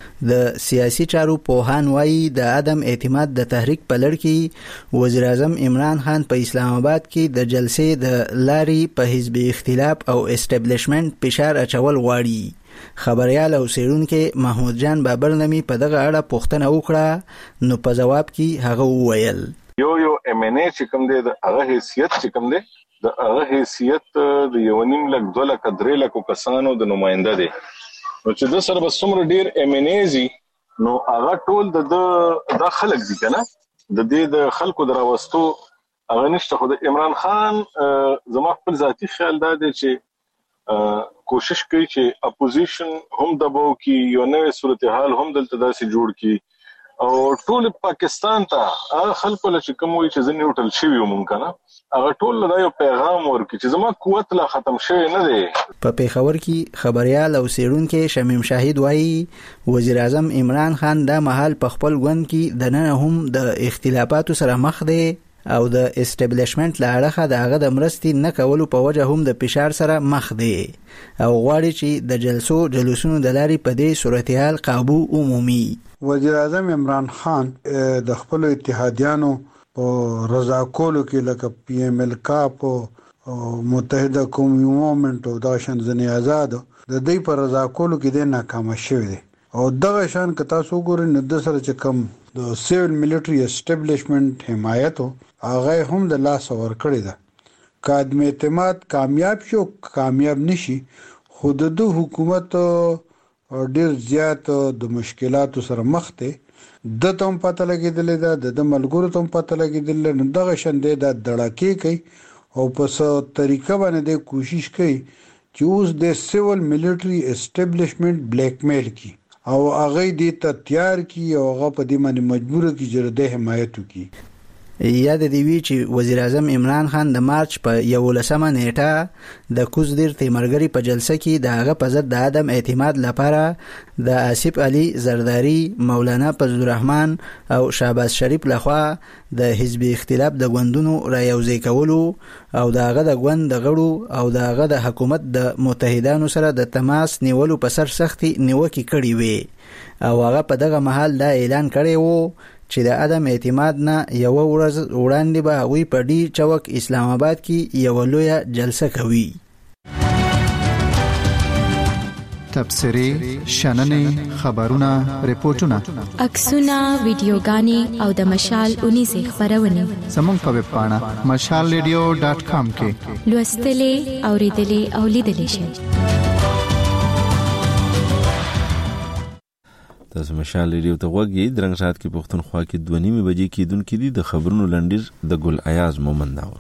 د سیاسي چارو پوهان وایي د عدم اعتماد د تحریک په لړ کې وزیر اعظم عمران خان په اسلام آباد کې د جلسې د لاري په حزب اختلاف او اسټابلیشمنت فشار اچول غواړي. خبريال او سیرونکو محمود جان بابر نمی په دغه اړه پوښتنه وکړه نو په جواب کې هغه وویل یو ام ان ای چې کوم دی د هغه حیثیت چې کوم دی د هغه حیثیت د 1.5 لک 2 لک 3 لک کسانو د نماینده دی. نو چې د سره بسمر ډیر ام ان ایزي نو هغه ټول د خلک دي کنه د دې د خلکو دراوستو هغه نشته. خو د عمران خان زما خپل ذاتی خیال دا دی چې کوشش کوي چې اپوزیشن هم دباو کی یو نوې صورتحال هم دلته داسې جوړ کی او ټول پاکستان ته هغه خلکو چې کوم وي چې ځنې وټل شي وي مونږ کنه هغه ټول له یو پیغام ورکړي چې زما قوت لا ختم شوی نه دی. په پیښور کې خبريال او سیرونکو شمیم شاهد وایي وزیر اعظم عمران خان دا مهال په خپل ګوند کې د نن هم د اختلافاتو سره مخ دی او د اسټابلیشمنت لاړه د هغه د مرستې نه کولو په وجه هم د فشار سره مخ دی او غواړي چې د جلوسونو د لاري په دې صورتحال قابو عمومي. وزیر اعظم عمران خان د خپل اتحادیانو په رضا کولو کې لکه پی ایم ال کاپ او متحده قومي موومنت او دا شان ځنې آزاد د دې پر رضا کولو کې د ناکام شوی دی او دغه شان که تاسو ګورئ نو د سره چې کم د سیویل ملټری اسټابلیشمنت حمایت هغه هم د لاس ور کړی ده. که عدم اعتماد کامیاب شو کامیاب نشي خو د حکومت ډیر زیات د مشکلاتو سره مخ دی. د تم پته لګیدل ده د ملګرو تم پته لګیدل نو دغه شندې د دړاکې کوي او په څه طریقه باندې د کوشش کوي چې اوس د سیویل ملټری اسټابلیشمنت بلیک میل کی او هغه دې ته تیار کی او هغه په دې باندې مجبور کی چې د حمایت وکړي. یاد دی وی چې وزیر اعظم عمران خان د مارچ په 11 نیټه د کوزدیر تیمرګری په جلسه کې د هغه په ضد د عدم اعتماد لپاره د آصف علي زرداری، مولانا فضل الرحمن او شهباز شریف لخوا د حزب اختلاف د غوندونو را یوځای کولو او د هغه د غوند د غړو او د هغه د حکومت د متحدانو سره د تماس نیولو په سر سختي نیوکه کړې وي او هغه په دغه محل دا اعلان کړی وو چې د عدم اعتماد نه یو ورځ وړاندې به وی په ډی چوک اسلام آباد کې یو لویه جلسه کوي. تبصری، شننې، خبرونه، ریپورتونه، عکسونه، ویډیوګانې او د مشال 19 خبرونه زموږ په ویب پاڼه mashalradio.com کې لوستلې، اوریدلې او لیدلې شئ. تاسو مشال ریډیو ته وګورئ. درنګ سات کې پښتونخوا کې 2:30 بجې کېدونکې دي د خبرونو لنډیز د ګل ایاز مومند ناول.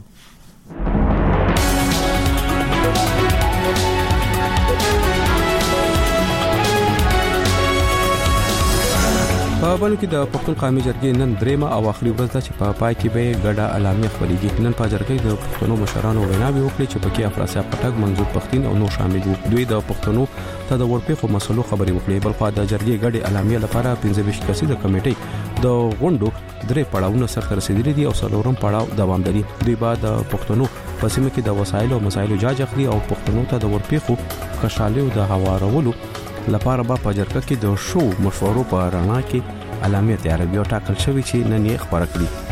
په بلو کې د پښتون قومي جرګې نن درېمه او اخري ورځ ده چې په پای کې به ګډه اعلامیه خپرېږي. نن په جرګې د پښتنو مشرانو ویناوي وکړي چې پکې افراسیاب پټک، منظور پښتين او نور شامل وو. دوی د پښتنو ته د ورپېښو مسلو خبرې وکړي. بل خو د جرګې ګډه اعلامیه لپاره 15 کسیزه کمیټې د غونډو 3 پړاوونه سره رسیدلي دي او څلورم پړاو دوام لري. دوی بعد د پښتنو په سیمه کې د وسایل او مسایلو جاج اخلي او پښتنو ته د ورپېښو کشالو د هوارولو لپاره په جرګه کې د شو مشورو په رڼا کې اعلامیه تیاروي او ټاکل شوی چې نن یې خبره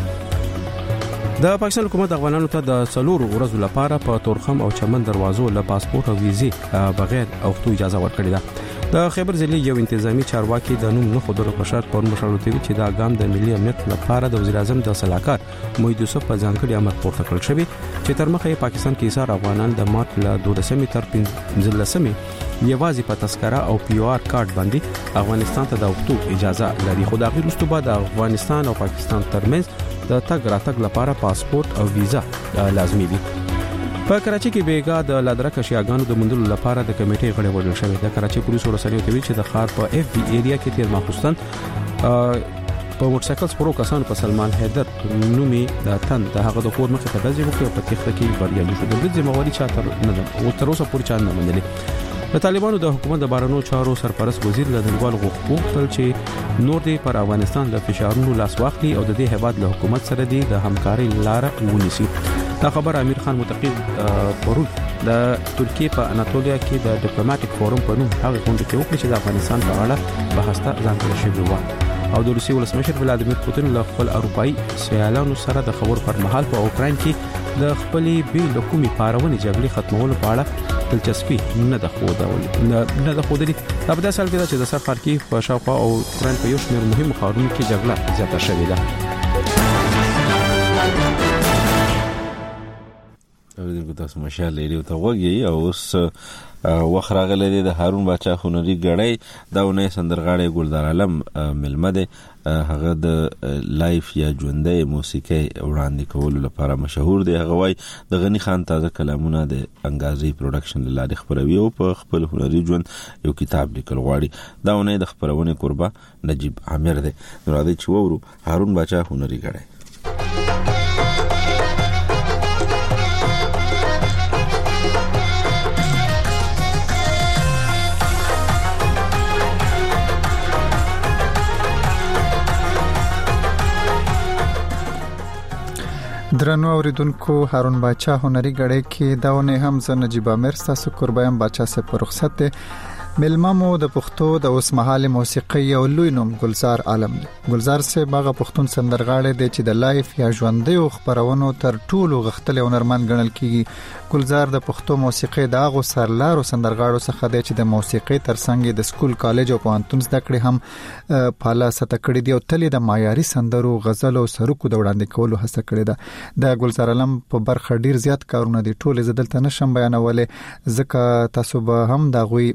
کړي. د پاکستان حکومت افغانانو ته د څلورو ورځو لپاره په تورخم او چمن دروازو له پاسپورت او ویزې بغیر اوختو اجازه ورکړې ده. د خیبر ضلع یو انتظامی چارواکي د نوم نه خودلو په شرط پر مشرانو ته چې دا ګام د ملي امنیت لپاره د وزیر اعظم د صلاحکار موحد یوسف په ځانګړي امر پورته کړل شوی چې تر مخه پاکستان کې ایثار افغانان د مارچ له 12 تر 15 یوازې په تذکره او پی او آر کارت باندې افغانستان ته د اوختو اجازه لري. خو د اخر وروسته بعد افغانستان او پاکستان ترمنځ د تګ راتګ لپاره پاسپورت او ویزا لازمي دي. په کراچي کې بیګا د لادرک اشیاګانو د مندلو لپاره د کمیټې غړي وډل شوې. د کراچي پولیسو رسنیو ته ویل چې د ښار په اف بي ایریا کې تیر ماخوستن په موټرسایکل سپورو کسانو په سلمان حیدر نومي د تن د هغه د کور مخې ته ډزې وکړې او په تخته کې بریالي شو. د دې ځمواري چاته نه ده او تر اوسه پورې چا نه منلې. د طالبانو د حکومت د بهرنیو چارو سرپرست وزیر له نړیوال غوښتل چې نور دې پر افغانستان د فشارونو لاس واخلي او د دې هیواد له حکومت سره د همکاري لار ونیسي. دا خبر امیر خان متقی پرون د ترکیه په اناتولیا کې د ډیپلوماټیک فورم په نوم هغه غونډه کې وکړه چې د افغانستان په اړه بحث ته ځانګړی شوی و. او د روسیې ولسمشر ولادیمیر پوتین له خپل اروپאי سیالانو سره د خبرو پر مهال په اوکراین کې د خپلې بې لکومي پارونې جګړې ختمولو په اړه دلچسپي نه ده خوده. دا په داسې حال کې ده چې د سر خارکیف په شاوخوا او اوکراین په یو شمېر مهمو ښارونو کې جګړه زیاته شوې ده. اوریدونکو تاسو مشال ریډیو ته وګورئ. او اوس وخت راغلی دی د هارون باچا هنري غړی دا ونه سندرغاړی ګلدار عالم ملمه دی. هغه د لایف یا ژوندۍ موسیقي وړاندې کولو لپاره مشهور دی. هغه وايي د غنی خان تازه کلامونه د انګازي پروډکشن لاله خبروي او په خپل هنري ژوند یو کتاب لیکل غواړي. دا ونه د خبرونه قربا نجیب عامر دی. نو راځي چې وورو هارون باچا هنري غړی. درنو اوریدونکو، هارون باچا هنري غړی کې داونه هم ز نجیب عامر تاسو قربایم باچا سے پر رخصت ده. ملممو د پښتو د اوسمهاله موسیقي او لوی نوم گلزار عالم دی. گلزار سے باغه پښتون سندرغاړی دی چې د لایف یا ژوندۍ خبرونو تر ټولو غختل او نرمان ګڼل کیږي. گلزار د پښتو موسیقي د هغه سرلارو سندرغاړو څخه دی چې د موسیقي ترڅنګ د سکول کالج او پوهنتون زده کړې هم پاله سته کړې دی او تل د معیاري سندرو غزل او سرکو د وړاندې کولو هڅه کړې ده. د گلزار عالم په برخه ډیر زیات کارونه دي، ټول زدلته نشم بیانولې ځکه تاسو به هم دا غوي د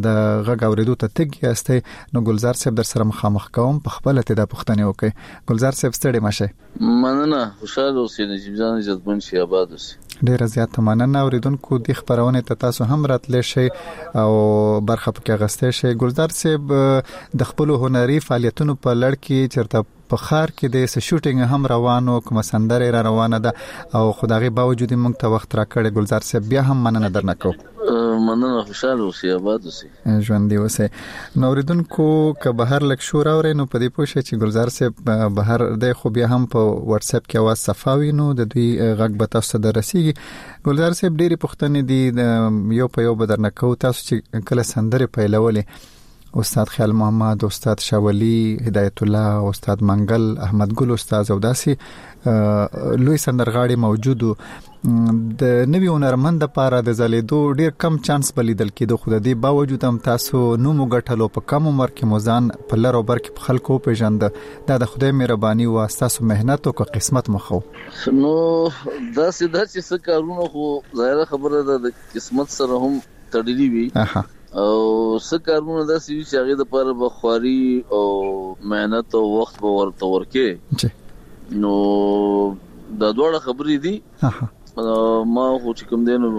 د غږ اوریدو ته تګ یاستئ نو ګلزار صاحب در سره مخامخ کوم په خپل ته د پښتنې وکي ګلزار صاحب ستړي مشه مننه خوشاله اوسئ نجیب جان عزتمن شي آباد اوسئ ډیره زیاته مننه اوریدونکو د خبرونه ته تاسو هم راتلی شئ او برخه پکې غستې شئ ګلزار صاحب د خپل هنري فعالیتونو په لړ کې چرته په خار کې د شوټینګ هم روانو کوم سندره را روانه ده او خدای باوجود موږ ته وخت راکړی ګلزار صاحب بیا هم مننه درنکو مننه خوشاله اوسئ آباد اوسئ ژوند دی اوسئ نو اوریدونکو که بهر لک شور اوري نو په دې پوښتنه چې ګلزار صاحب بهر د خو بیا هم په واتس اپ کې आवाज صفاوي نو د دوی غږ به تاسو ته درسیږي ګلزار صاحب ډېری پوښتنې دي یو په یو بدرنکو تاسو چې کله سندره پیلولې استاد خیال محمد استاد شاولی هدایت الله استاد منګل احمد ګل استاد او داسي لوی سندرغاړي موجودو د نوی هنرمند لپاره د زلیدو ډیر کم چانس بلیدل کېدو خو د دې باوجود هم تاسو نو مګټلو په کم عمر کې موزان په لارو بر کې خلکو پیژند د خدای مهرباني او تاسو مهنت او قسمت مخو نو دا سیده چې څه کارونه خو ظاهر خبره ده د قسمت سره هم تړلې وي او څه کارونه دا سوي چې هغه د پر بخواري او مهنت او وخت به ورته ورکه نو دا ډوړه خبرې دي ما خو چې کوم دینو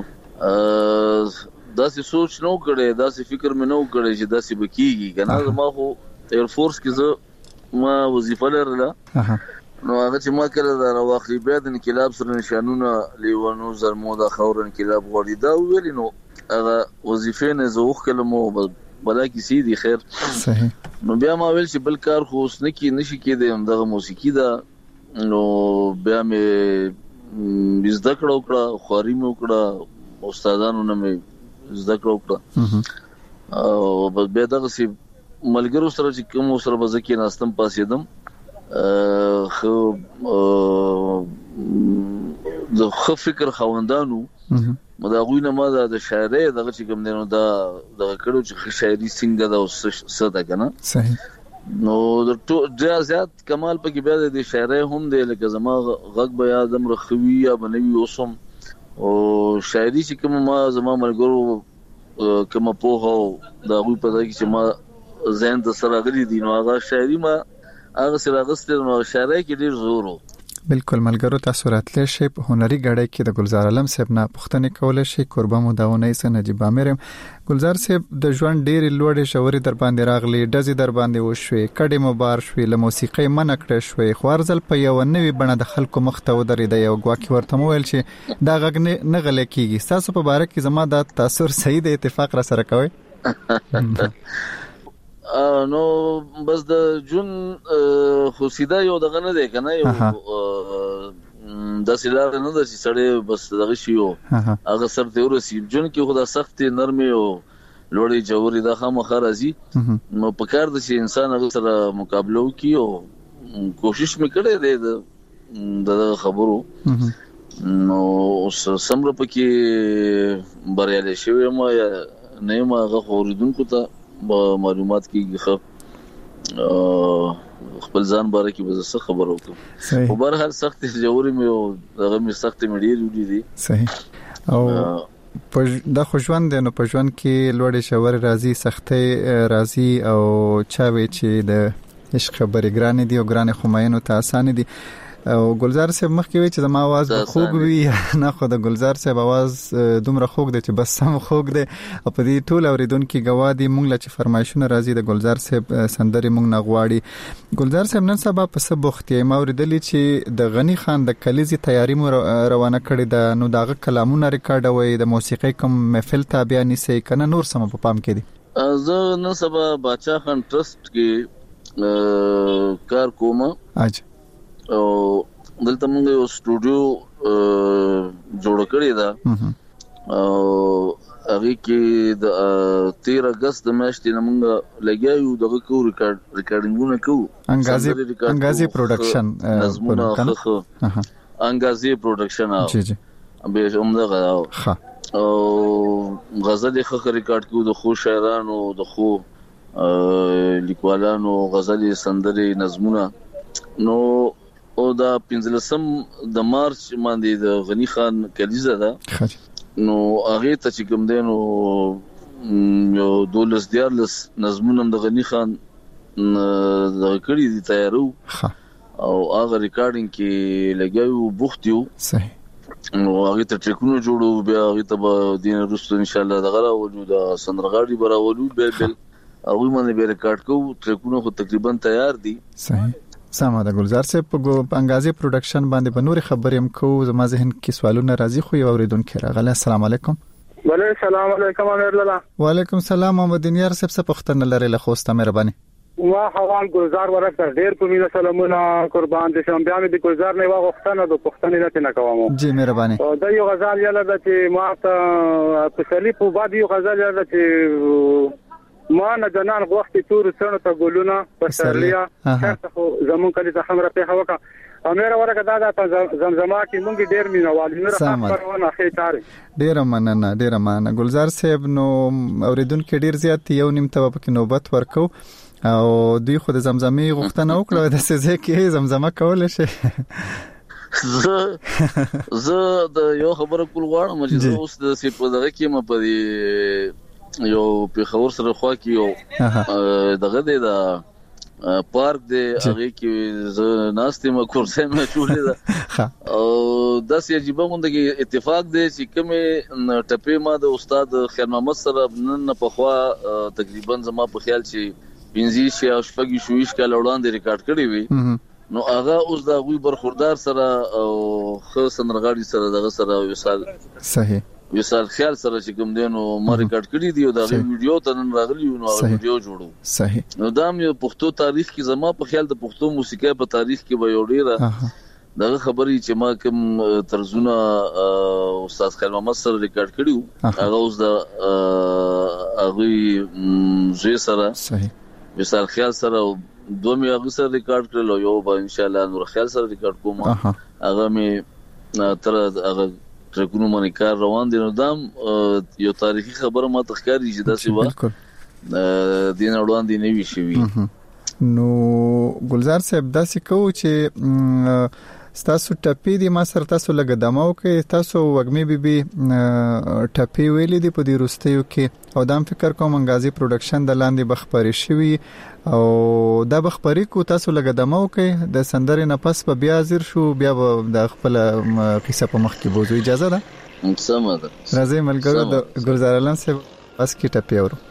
دا څه سوچ نو کړي دا څه فکر مې نو کړي چې دا څه بکیږي کنه ما خو ایر فورس کې ما وظیفه لرله نو هغه چې ما کړل دا راوخلی بیا د انقلاب سره نشانونه لیوانو زرمو د خور انقلاب غوړي دا ویل نو هغه وظیفه نه زوخ کلمو بلا کی سیدی خیر صحیح نو بیا ما ویل چې بل کار خو اوس نه کی نشي کېده دغه موسیقي دا نو بیا مې زده کړو خوري مې وکړه استادانو نه مې زده کړو او بیا دغه سی ملګرو سره چې کوم سره بزکه ناستم پاسیدم خو د خو فکر خوندانو مداغوی نه ما د شاعرۍ دغه چې کوم دینو دا دغه کړو چې شاعري څنګه دا وسه کنه صحیح نو د زیات کمال پکې بیا د شاعرۍ هم دی لکه زما غږ بیا زم رخوي یا بنوي اوسم او شاعري چې کوم ما زما ملګرو کوم په هو دا غوی په دغه چې ما زین د سره غلي دي نو هغه شاعري ما هغه سره غسته نو شاعرۍ کې ډیر زور بالکل ملګرو تاسو راتلی شئ په هنري غړی کې د ګلزار عالم صاحب نه پوښتنه کولای شئ قربا مو داونه یې نجیب امیر ګلزار صاحب د ژوند ډېری لوړې شوري در باندې راغلي دزي در باندې وشوي کډې مبار شوي له موسیقي منکړې شوي خوارزل په یو نوې بڼه د خلکو مخ ته ودرېد یو غواکي ورته ویل چې دا غږ نه غلې کیږي تاسو په باره کې زما د تاثیر صحیح د اتفاق را سره کوي نو بس د جون خو سیده یو دغه نه دی کنه یو د سیلار نه د سړی بس دغه شیو هغه سر ته ورسی جون کې خدا سخت نرمي او لوړی جوړی د خامخ راځي نو په کار د انسان هغه سره مقابله وکي او کوشش میکړي دی د خبرو نو سمره پکې بریالي شوی ما نه ما غوړیدونکو ته معلومات کې خپل ځان باره کې به څه خبر وکم په بهر هر سخت جوړې مې هغه مې سخت مې ډېر وډې دي صحیح او په د خوشوند نو په ژوند کې لوړې شور راځي سختي راځي او چاوي چې د عشق خبرې ګران دي او ګران خمینو ته اسانه دي او ګلزار صاحب مخکې وی چې زما आवाज به خوږ وي نه خو د ګلزار صاحب आवाज دومره خوږ دی چې بس سم خوږ دی او په دې ټول اوریدونکو گواهی مونږ له چې فرمایشونه راځي د ګلزار صاحب سندري مونږ نه غواړي ګلزار صاحب نن سبا په سب وخت یې ما اوریدلی چې د غنی خان د کلیزي تیاری مو روانه کړې ده نو داغه کلامونه ریکارډوي د موسیقي کوم محفل تابع نيسي کنه نور سم په پام کې دي زه نن سبا باچا خان ټرست کې کار کوم اج او دلته موږ یو سټوډیو جوړ کړی دا او هغه کې د 13 اگست د میاشتې موږ لګیاو دغه کو ریکارډینګونه کوو انګازي پروډکشن انګازي پروډکشن جی جی به همدغه او غزل خخ ریکارډ کوو د خو شاعرانو د خو لیکوالانو غزل سندري نظمونه نو او دا 15 د مارچ باندې د غنی خان کلیزه ده نو هغه ته چې کوم دینو یو 12 نظمونه د غنی خان د کړي دي تیارو او هغه ریکارډینګ کې لګیو بوختیو صحیح نو هغه ته ټریکونو جوړو بیا هغه ته دین رسو ان شاء الله دغه وجود سندرغاړي براولو به بل هغه باندې به ریکارډ کوو ټریکونو خو تقریبا تیار دي صحیح سمه ده ګلزار صاحب په انګازي پروډکشن باندې به نور خبرې هم کوو زما ذهن کې سوالونه راځي خو یو اوریدونکو راغله السلام علیکم وعلیکم السلام علیکم امیر الله وعلیکم السلام محمد دینیار صاحب څه پوښتنه لري له خوسته مهرباني ما حوال گلزار ورکه ډیر په مینا سلامونه قربان دي شم بیا مې د گلزار نه واغښتنه د پښتنې نه کوم جی مهرباني دا یو غزل یاله د چې ما ته په سلی په بعد یو غزل یاله چې ما نه جنان وخت تور څنګه ته ګلونه پسرلیا تاسو زمون کلی ته خمره په هوا کا امیر ورکه دا زمزمه کې مونږ ډیر مینوال نه راځونه خې تاري ډیر مننه گلزار صاحب نو اوریدونکو ډیر زیات یو نیم ته په نوبت ورکو او دوی خو د زمزمې غوښتنه وکړه د سزه کې زمزمه کول شي زه د یو خبره کول غواړم چې اوس د سپدغه کې م په یو په خبر سره خوا کې یو دغه د پارک دی هغه کې زه ناستې ما کورسه مې چولې ده او د سیاجيبه غونډه کې اتفاق دی چې کومه ټپې ما د استاد خیر محمد سره نن په خوا تقریبا زما په خیال چې بنزي شي او شپږی شويش کال وړاندې ریکارډ کړی وي نو هغه اوس دا غوي برخوردار سره او خو سندرغاړي سره دغه سره وصال صحیح وصال خیال سره چې کوم دینو ما ریکارډ کړی دی او دا ویډیو ته نن راغلی نو هغه ویډیو جوړو صحیح نو دا مې پښتو تاریخ کې زما په خیال د پښتو موسیقي په تاریخ کې به یو ډیره دغه خبرې چې ما کوم طرزونه استاد خیر محمد سره ریکارډ کړیو هغه اوس د هغه زوی سره صحیح وصال خیال سره دوه مې هغه سره ریکارډ کړل یو به ان شاء الله نور خیال سره ریکارډ کوم هغه مې تر هغه ټریکونو باندې کار روان دي نو دام یو تاریخي خبره ما تخکاری چې داسې و دین وړاندې نه وی شي نو گلزار صاحب داسې کوو چې تاسو ټپی دي ما سره تاسو لګدمو کې تاسو وګمې بي ټپی ویلې دي په دې روستیو کې او دام فکر کوم انګازي پروډکشن د لاندې بخپري شوی او دا بخپري کو تاسو لګدمو کې د سندرې نه پس په بیا زیر شو بیا د خپل قصه په مخ کې بوزو اجازه ده سمه ده راځي ملګرو د گلزار علم صاحب بس کې ټپی اورو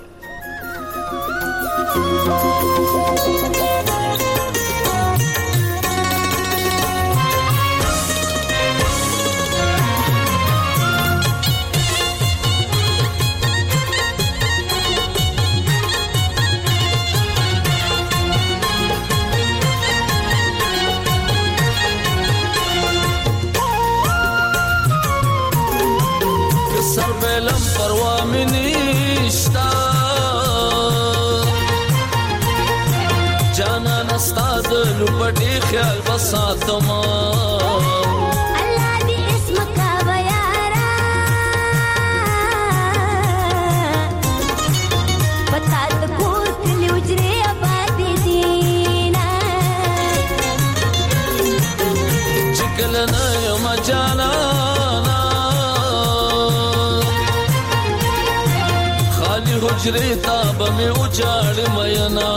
خیال بساتما الله دې اسم کا بیارا پتا د کوټ لوجري آباد دینا چکل نه مجانا خالی حجري تاب مې وچاړ مینا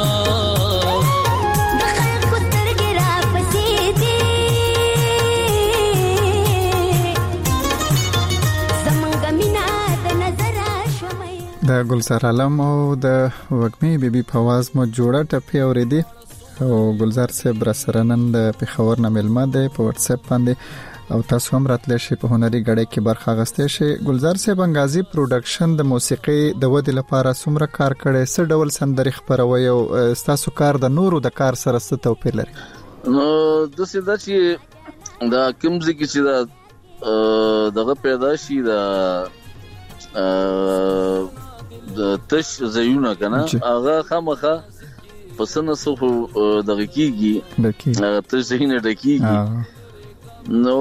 د گلزار عالم او د وګمې بیبي فواز مو جوړه ټپی اوریدي او گلزار صاحب را سره نن د پیښور نه ملما ده په واتس اپ باندې او تاسو هم راتلی شئ په هنري غړې کې برخه غستې شئ. گلزار صاحب انګازي پروډکشن د موسیقي د ودې لپاره څومره کار کړي څه ډول سندري خبروي او تاسو کار د نورو د کار سره څه توپیر لري؟ نو د سیدا چې دا کوم ځکه چې دا دغه پیدا شي د تش زيونه کنه هغه خامخه پسنه سو دغه کیږي تش زينه دکیږي نو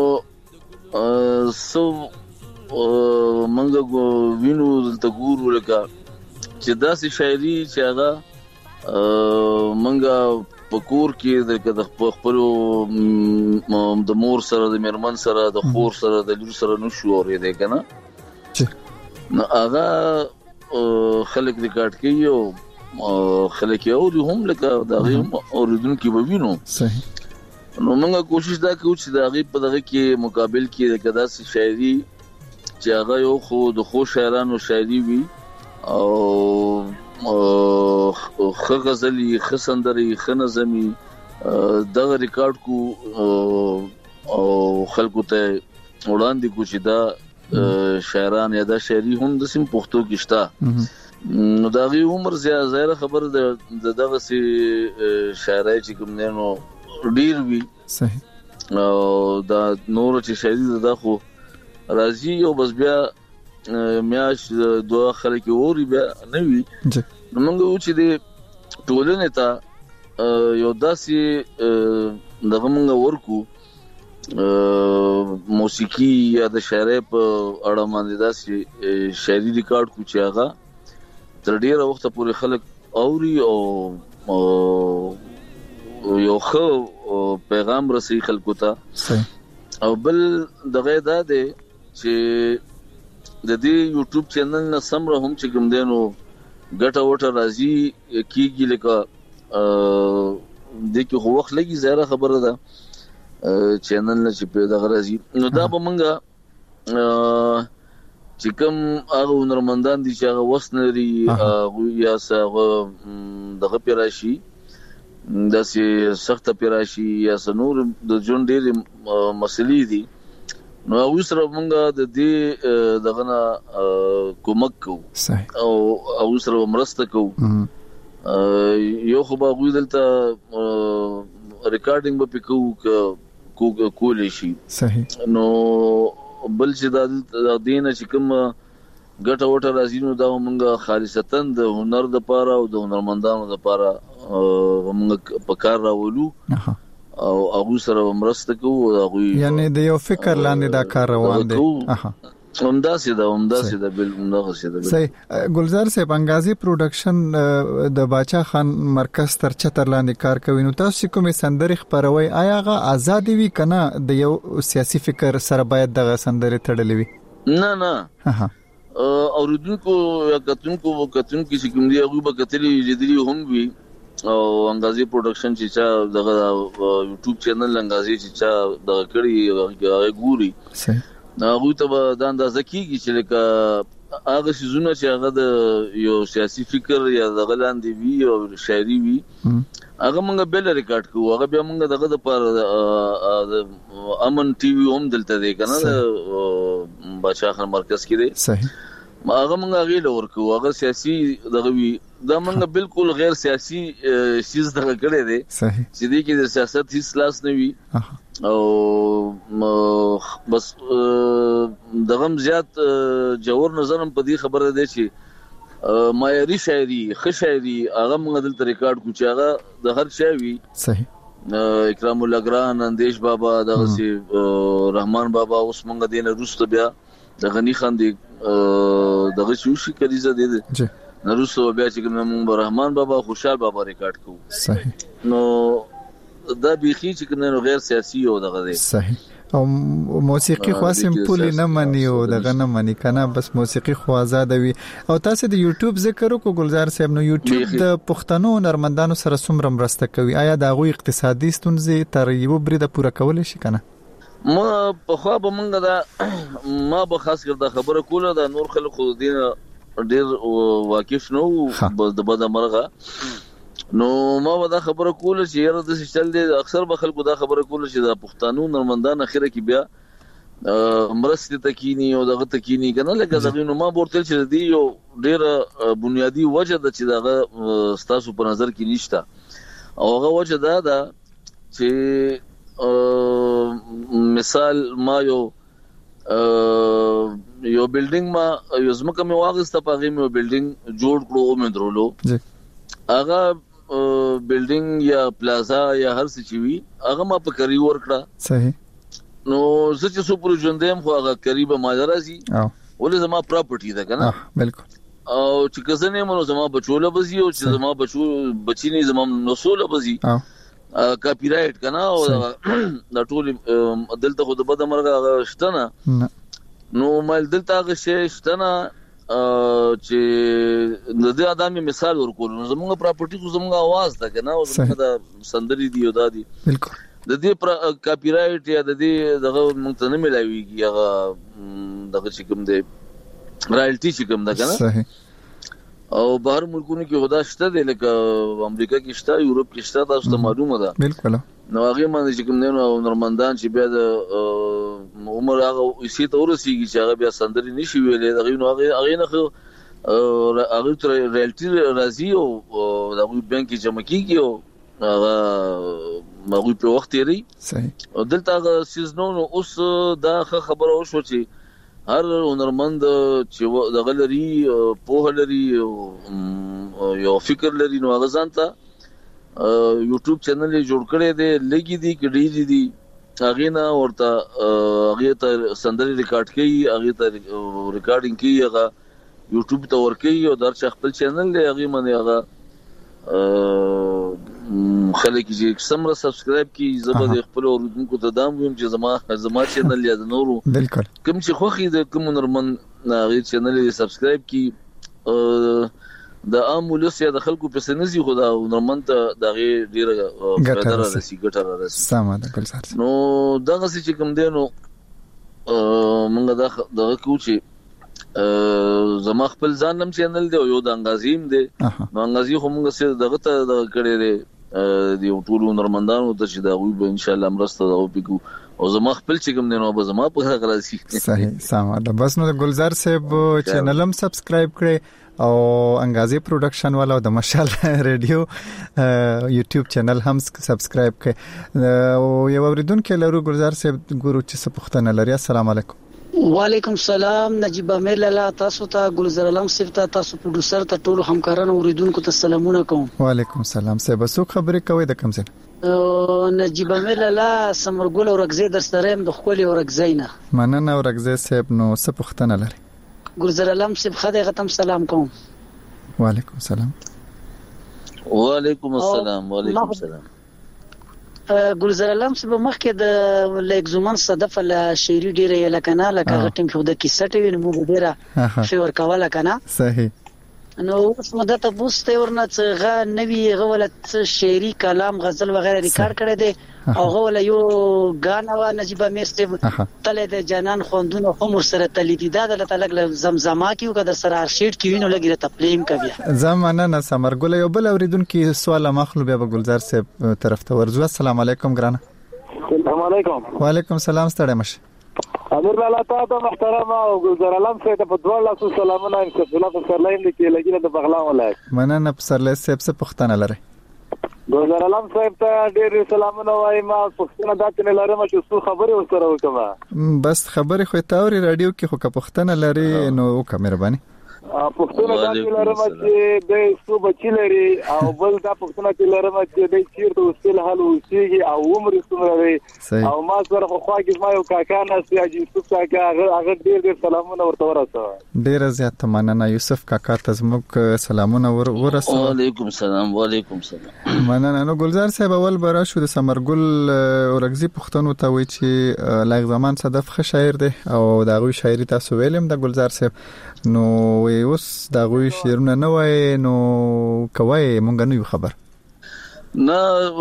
سو منګه وینو د ګورو لکه چې داسې شاعري چې هغه منګه پکور کې د خپل د مور سره د میرمن سره د خور سره د لور سره نو شو اورې ده کنه نو هغه خلک ریکارډ کوي او خلک یې هم لکه دا غي اوریدونکو به وینو صحیح نو موږ کوشش دا کوو چې دا غي په دغه کې مقابل کې د کداسي شاعري چې هغه یو خو د خو شاعرانو شاعري وي او خ غزلي خسندري خنظمي دا ریکارډ کو او خلکو ته وړاندې کو چې دا شاعران یا دا شاعري هم د سیم پښتو کې شته نو دا غي عمر زیاده خبر د دغه سي شاعرای چې کوم نه نو ډیر وی صحیح او دا نور چې شاعري دا خو راځي او بس بیا میاش دوه خلک اوري بیا نه وی موږ و چې د ټولنې ته یو داسي دغه موږ ورکو موسیقي یا د شاعرۍ په اړه باندې داسي شاعري ریکارډ کو چې هغه تر ډیره وخت پورې خلک اوري او یو خو پیغام رسي خلکو ته او بل دغه دا دی چې د دې یوټیوب چینل نه سمره هم چې کوم دینو ګټه وټه راځي کیږي لکه د کې خو وخت لګي زیاده خبره ده چینل نه چې پیدا غراځي نو دا به مونږه چې کوم هغه نورمندان دي چې هغه وسنري یا څنګه دغه پیراشي داسې سخت پیراشي یا سنور د جون ډېر مسلې دي نو اوسره مونږه د دې دغه نه کومک کوو او اوسره مرسته کوو یو خو به غوې دلته ریکارډینګ به پکو کولې شي صحیح نو بل چې د دینه چې کوم ګټه وټه راځي نو دا مونږه خالصتاً د هنر د پاره او د هنرمندانو د پاره مونږ په کار راولو او هغه سره مرسته کوو هغه یعنی د یو فکر لاندې دا کار روان دی همداسې دا بل همداسې دا صحیح ګلزار صاحب انګازي پروډکشن د باچا خان مرکز تر چتر لاندې کار کوي نو تاسو کومې سندرې خبروي آیا هغه آزاد وي کنه د یو سیاسي فکر سره باید دغه سندرې تړلې وي نه اوریدونکو یا کتونکو چې کوم دی هغه به کتلې لیدلې هم وي او انګازي پروډکشن چې دغه یوټیوب چینل انګازي چې دغه کړی هغه ګوري صحیح هغه ته د اندازه کیږي چې لکه هغه شزونه چې هغه د یو سیاسي فکر یا د غلاندې وی او شاعري وی هغه موږ بل ریکارډ کوو هغه بیا موږ دغه د پر امن ټي وي هم دلته دی کنه باچا خان مرکز کې دی صحیح هغه موږ غیله ورکو هغه سیاسي دغه وی دا موږ بالکل غیر سیاسي چیز دغه کړی دی صحیح چې دې کې د سیاست هیڅ لاس نه وي او بس دغه زیات جوور نظرم په دې خبره دی چې معیاري شاعري خشاعري هغه موږ دلته ریکارډ کو چې هغه د هر شی وی صحیح اکرام الله ګران اندیش بابا دغه سي رحمان بابا اوس موږ دینه روسته بیا د غنی خان دی دغه شوشي کلیزه دی نروسو بیا چې موږ رحمان بابا خوشحال بابا ریکارډ کوو صحیح نو دا بيخي چې کنه غیر سیاسي او دغه دی صحیح او موسیقي خو سمپل نه مني او دغه نه مني کنه بس موسیقي خو آزاد وي او تاسو د یوټیوب ذکر وکړو ګلزار صاحب نو یوټیوب د پښتنو هنرمندانو سره څومره مرسته کوي آیا دا غوي اقتصادي ستونزې تر یو بریده پوره کول شي کنه ما په خو به مونږ دا ما به خاص کر دا خبره کوله دا نور خلک خو دین ډیر واقف نو د بده مرغه نو ما ودا خبره کوله چې یره د چل دي اکثر به خلکو دا خبره کوله چې دا پښتنو نرمندان اخره کې بیا مرستې تکینی او دغه تکینی کنه لکه دغه نو ما ورته چې دی یو ډیر بنیادی وجه د چې دغه ستاسو په نظر کې نشته او هغه وجه دا چې مثال ما یو بلډینګ ما یو زمکه مې واغسته پاغه مې بلډینګ جوړ کړو او مې درولو هغه بلډینګ یا پلازا یا هر څه چی وی هغه ما په کری ورکړه صحیح نو زه چې سو پر ژوندم خو هغه قریبه ماجرازي ولې زما پراپرټی ده کنه بالکل او چې کزنه مونږ زما بچوله بزي او چې زما بچی نه زما نسوله بزي کاپی رائټ کنه او دا ټول دلته خو د بده مرغه شته نه نو مال دلته هغه شی شته نه چې د دې ادمي مثال ورکول نو زموږ پراپرټي خو زموږ आवाज ده کنه او زموږ د سندري دی او دادي بالکل د دې کاپی رائټ یا د دې دغه مونږ ته نه ملایويږي هغه دغه چې کوم دی رائلټي چې کوم ده کنه صحیح او بهر ملکونو کې خدا شته دی لکه امریکا کې شته یورپ کې شته تاسو ته معلومه ده بالکل نو هغه باندې چې کوم دی نو نورمندان چې بیا د عمر هغه اسی ته ورسیږي چې هغه بیا سندري نشي ویلې دغه نو هغه نه هغه تر رائلټي راځي او دغه بانک کې جمع کیږي او هغه مغوی په وخت لري صحیح دلته هغه سیزنونو اوس دا خبره وشو چې هر هنرمند چې دغه لري په لري یو فکر لري نو هغه ځانته یوټیوب چینل جوړ کړی دی لګي دي کډی دي هغه نه ورته هغه ته سندري ریکارډ کوي هغه ته ریکارډینګ کوي هغه یوټیوب ته ور کوي او در خپل چینل دی هغه باندې هغه خلک چې سمره سبسکرایب کی زبر خپل اوردونکو ته دام ویم چې زما چینل یا د نورو بالکل کوم چې خوخي د کوم نرمن هغه چینل سبسکرایب کی د عام ولس یا د خلکو په سنزي خدا نرمن ته دغه ډیره فائدہ راسي ګټه راسي سم ده ګل سر نو دغه چې کوم دی نو موږ دغه کوچی زما خپل ځان نم چینل دی او یو د انګازیم دی نو انګازي خو موږ سره دغه ته د کړي دی دی ټول نورمندانو ته چې دا وي به ان شاء الله مرسته او بګو او زما خپل چې کوم دی نو به زما په هغه راځي صحیح سم ده بس نو گلزار صاحب چینل هم سبسکرایب کړئ او انګازي پروډکشن والا د مشال ریډیو یوټیوب چینل هم سبسکرایب کړئ او یو اوریدونکو لرو گلزار صاحب ګورو چې څه پوښتنه لري السلام علیکم وعلیکم السلام نجیب امیر لاله تاسو ته ګلزار علم صفته تاسو پروډوسر ته ټول همکارانو اوریدونکو ته سلامونه کوم وعلیکم السلام سه بسو خبرې کوي د کوم څه نجیب امیر لاله سمرګل اورګزې در سره هم د خپل اورګزینا مننه اورګزې صاحب نو څه پوښتنه لري ګلزار علم صف خدای غتم سلام کوم وعلیکم السلام وعلیکم السلام وعلیکم السلام ګلزار علم صف مخکې د لګزومن صدف له شعري ډیره لکنه لکه غټم خو د کیسه ټی ویل مو ډیره فور کوله کنه صحیح نو اوس مده ته بوسته ورنه څنګه نوی غولت شعري کلام غزل وغیرہ ریکارډ کړی دی او غول یو غانا و نجیب امیر صاحب تله د جنان خوندونو هم سره تلیدي دا د تلګ زمزما کیو کده سره ارشید کیو لګی تپلیم کوي زمانه نه سمرګل یو بل اوریدونکو سوال مخلو بیا گلزار صاحب طرف ته ورځو السلام علیکم ګرانه السلام علیکم وعلیکم السلام ستړی مشه امیر لاله تاسو محترم او گلزار علم صاحب په دوه لاسو سلامونه ان شاء الله په سرلایم کې لګیره د بغلان ولایت مننه په سرلای صاحب څه پوښتنه لري ګلزار علم صاحب ته ډېر سلامونه وایم او پښتنه داتنه لرم چې څو خبرې وسره وکم بس خبرې خو ته اوري رادیو کې خو که پښتنه لري نو وکړه مهرباني پښتنه داتنه لرم چې د څو بچی لري او بل دا پښتنه کې لرم چې د چیرته وسیل حل وسیږي او عمر څومره او ما سره خو خواږه ما یو کاکا ناسي اجي یوسف کاکا هغه ډېر سلامونه ورته ورسوه ډېر زیات مننه یوسف کاکا ته زموږ سلامونه ورسوه وعلیکم السلام وعلیکم السلام مننه نو گلزار صاحب اول برا شو د سمرګل اورګزي پښتنو ته وی چې لږ زمان صدف ښه شاعر دی او دا غوي شاعري تاسو ویلم د گلزار صاحب نو اوس دا غوي شعرونه نه وای نو کوي مونږ نه خبر نه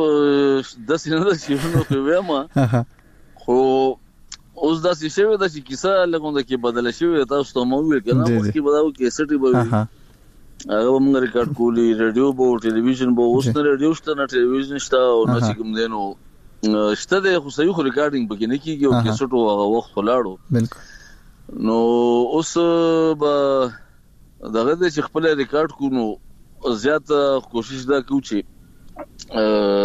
د سینې د شعرونو په ویما خو اوس دا شعر د کیسه لګونده کې بدل شوی تاسو ته مو ویل کنه اوس کې بداو کې سټي به هغه موږ ریکارډ کولی رادیو بو ټلویزیون بو اوس نه رادیو شته نه ټلویزیون شته او نه کوم دینو شته د خو صحیح ریکارډینګ پکې نه کیږي او کې سټو هغه وخت ولاړو بالکل نو اوس به دغه د خپل ریکارډ کو نو زیات کوشش دا کوم چې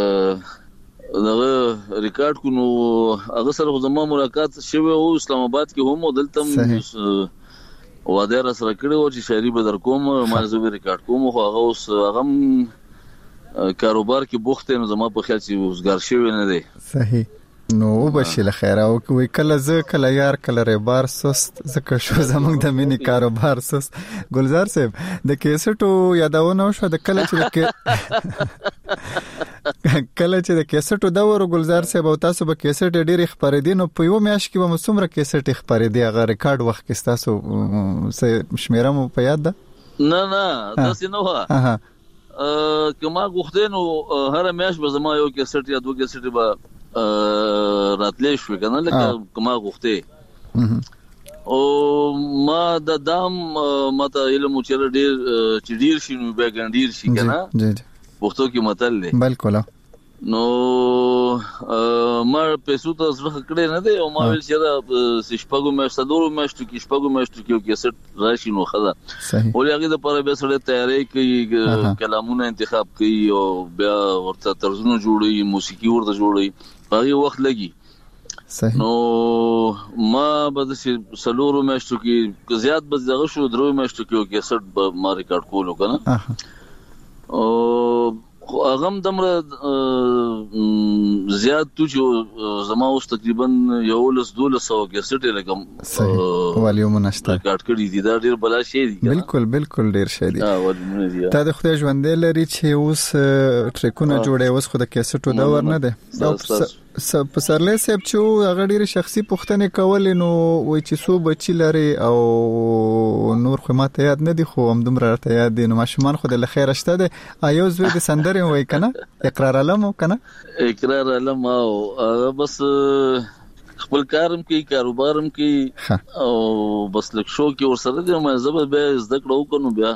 دغه ریکارډ کو نو هغه سره زموږ ملاقات شوه او اسلام آباد کې هم دلته واده را سره کړو چې شاعري به در کوم ما زه ریکارډ کوم خو هغه اوس هغه کاروبار کې بوخت نه زما په خیال چې وزګار شوی نه دی صحیح نو وبشي لخير او کوي کله ز کله یار کله ربار سست زکه شو زمنګ د مینی کاروبار سست. ګلزار صاحب د کیسټو یادونه شو د کله چې د کیسټو دا ورو ګلزار صاحب او تاسو به کیسټ ډېر خبرې دي نو په یو میاش کې به مسومره کیسټ خبرې دي هغه ریکارډ وخت کې تاسو شمیره مو په یاد ده؟ نه تاسو نو کما غوښتنو هر میاش به زما یو کیسټ یا دوه کیسټ به راتلې شو کنه لکه کما غوښته او ما د دام ماته علم چر ډیر شي نو به ګندیر شي کنه پښتو کې متل دی بالکل. نو ما پیسو ته زړه کړې نه دی او ما ویل چې دا شپږو میاشتو کې کیسټ راشي نو خدا صحیح ولې هغه د پاره به سره تیاری کوي کلامونه انتخاب کوي او بیا ورته طرزونه جوړي موسیقي ورته جوړي هغه وخت لګي صحیح. نو ما به د سلورو میاشتو کې زیات به دغه شو درو میاشتو کې کیسټ به ما ریکارډ کولو کنه او هغه دمره زیات تو چې زما اوس تقریبا 1200 کیسټ لګم والیوم نشته ریکارډ کړی دي دا ډیر بلا شی دي بالکل ډیر شی دي تا د خدای ژوند لري چې اوس ټریکونه جوړي اوس خو د کیسټو دا ورنه ده پسرلی صاحب چې هغه ډیره شخصي پوښتنه کولې نو وای چې سو بچی لري او نور خو ماته یاد نه دي خو هم دومره راته یاد دي نو ماشومان خو د خیر شته ده ایو زوی د سندره وای کنه اقرار علم او بس خپل کارم کوي کاروبارم کوي او بس لک شو کې ورسره دې ما زبر به زده کړو کنو بیا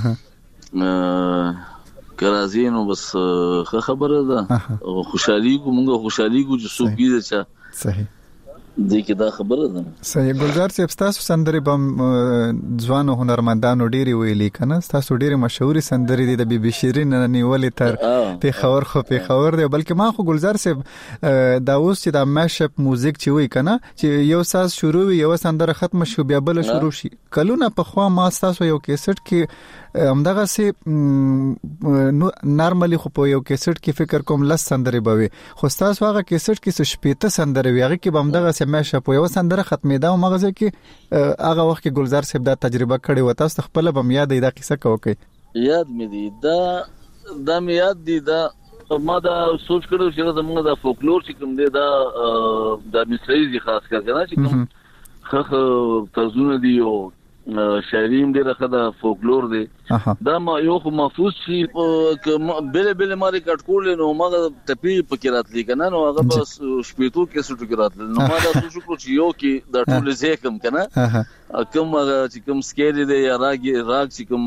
کرازینو بس خبره ده خوشحالي کو چې سو کیږي چې صحیح دې کې دا خبره ده صحیح. ګلزار صاحب تاسو سندري بم ځوانو هنرمندانو ډيري ویلي کنه تاسو ډيري مشهوري سندري دي د بي بي شيرين نیولې تر په خبر دی بلکې ما خو ګلزار صاحب دا اوس چې دا مشپ موزیک چې وای کنه چې یو ساز شروع وي یو سندره ختم شو بیا بل شروع شي کلونه په خوا ما تاسو یو کیسټ کې همدغه سي نارمالي خو په یو کیسټ کې فکر کوم لس سندري بوي خو تاسو هغه کیسټ کې څه شپېته سندري ویغه کې همدغه سي مشه په یو سندره ختمې دا مغزه کې هغه وخت کې ګلزار صاحب دا تجربه کړې و تاسو خپل به یاد دی دا قصه کوي یاد مې دی دا مې یاد دی دا ما دا سوچ کړو چې زموږ د فولکلور چې کوم دی دا مصری خاص کار کنه چې کوم خخ طرزونه دی او شاعري ډېر خدا فولکلور دی دا ما یو خو محفوظ شي بل ما ریکارډ کول نو ما تپی پکې راتلی کنه نو هغه بس شپېتو کې سټو کې راتل نو ما دا سوچ کړو چې یو کې دا ټول زیکم کنه کوم هغه چې کوم سکیری دی یا راګ چې کوم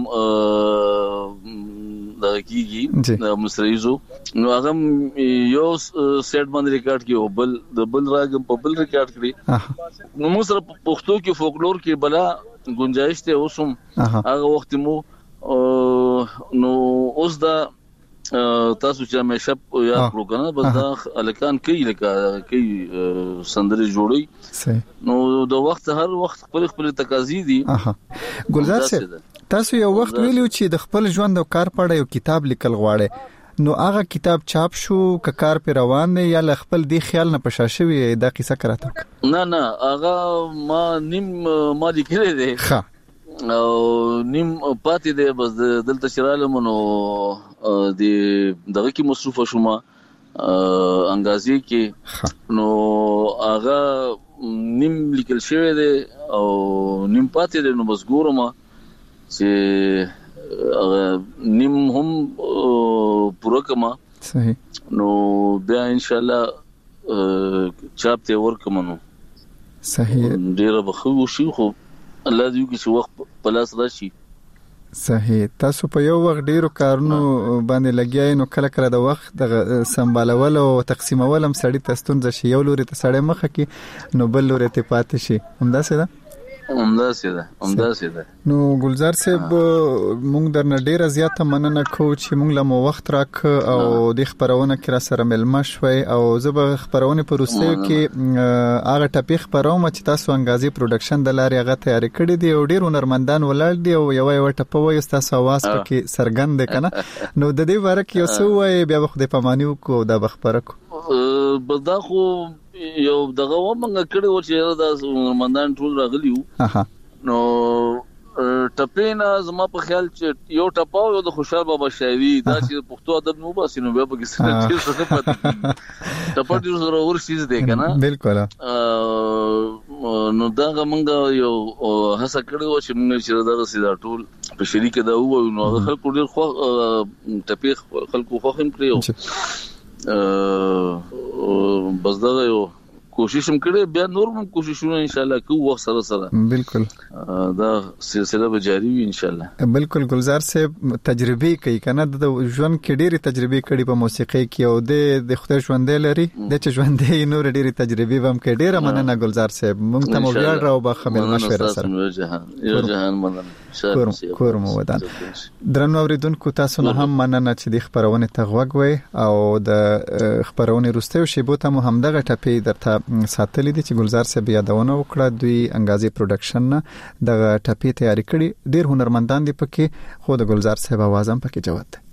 دا کیږي مصریزو نو هغه یو سیټ باندې ریکارډ کیو بل راګم په بل ریکارډ کړی نو موږ سره پښتو کې فولکلور کې بلا گنجائش ته اوسم هغه وخت مو نو اوس دا تاسو چې همیشه یا پروګرام بس دا الکان کوي سندري جوړي نو د وخت هر وخت خپل تقاضي دي ګلزار صاحب تاسو یو وخت ویلو چې د خپل ژوند او کار په اړه یو کتاب لیکل غواړئ نو هغه کتاب چاپ شو کار پر روان دی یا خپل دی خیال نه پښا شوی دا قصه کراته نه هغه ما نیم ما لیکل دی او نیم پاتې دی بس دلته شراله منو دی دغه کی مصروف شوم انګازي کې نو هغه نیم لیکل شوی دی او نیم پاتې دی نو بس ګورم چې نیم هم پوره کما صحیح نو بیا ان شاء الله چاپ ته ورکم نو صحیح ډیر بخو شي خو الله دې کې وخت پلاس راشي صحیح تاسو په یو وخت ډیرو کارونو باندې لګیای نو کله د وخت د سمبالول او تقسیمول هم سړی تستون شي یو لوري ته سړی مخه کې نو بل لوري ته پاتې شي همداسې ده نو ګلزار صاحب مونږ درنه ډیره زیاته مننه کوو چې مونږ له وخت راک او د خبرونه کې را سره ملما شوي او زه به خبرونه په روسي کې هغه ټاپی خبروم چې تاسو انګازي پروډکشن د لاري هغه تیاری کړی دی او ډیر هنرمندان ولړ دی او یو ټپوي تاسو आवाज کې سرګند کنه نو د دې واره کې یو څه وای بیا خو د پمانیو کو د بخبره کو بدا خو یو دغه ومنګ کړي و چې دا مندان ټول راغلیو نو ټپینا زما په خیال چې یو ټپاو یو د خوشحال بابا شاعري دا چې پښتو ادب نو باسي نو بیا به کیسه څه پاتې ټپا دې زره ورشيز دی کنه بالکل نو دا موږ یو هڅه کړې و چې موږ چې دا سیدا ټول په شریک دا وو نو خلکو ډیر خو ټپی خلکو خو هم کړیو بس دا یو کوشش هم کړې بیا نور هم کوششونه ان شاء الله کوو وخت سره بالکل دا سلسله به جاری وي ان شاء الله بالکل گلزار صاحب تجربه کوي کنه د ژوند کې ډېری تجربه کړي په موسیقي کې او د خدای ژوندې لري د چې ژوندې نور ډېری تجربه هم کې ډېره مننه گلزار صاحب مونږ ته مو ویاړ راو بخمل مشوره سره یو جهان مننه کور مو ودان درنو اوریدونکو تاسو نه هم مننه چې د خبرونه تغوګ وي او د خبرونه روستو شیبو ته مو هم دغه ټپی درته ساتلې دي چې گلزار صاحب یادونه وکړه دوی انګازي پروډکشن نه د ټپی تیاری کړي ډیر هنرمندان دي پکې خو د گلزار صاحب आवाज هم پکې جوړ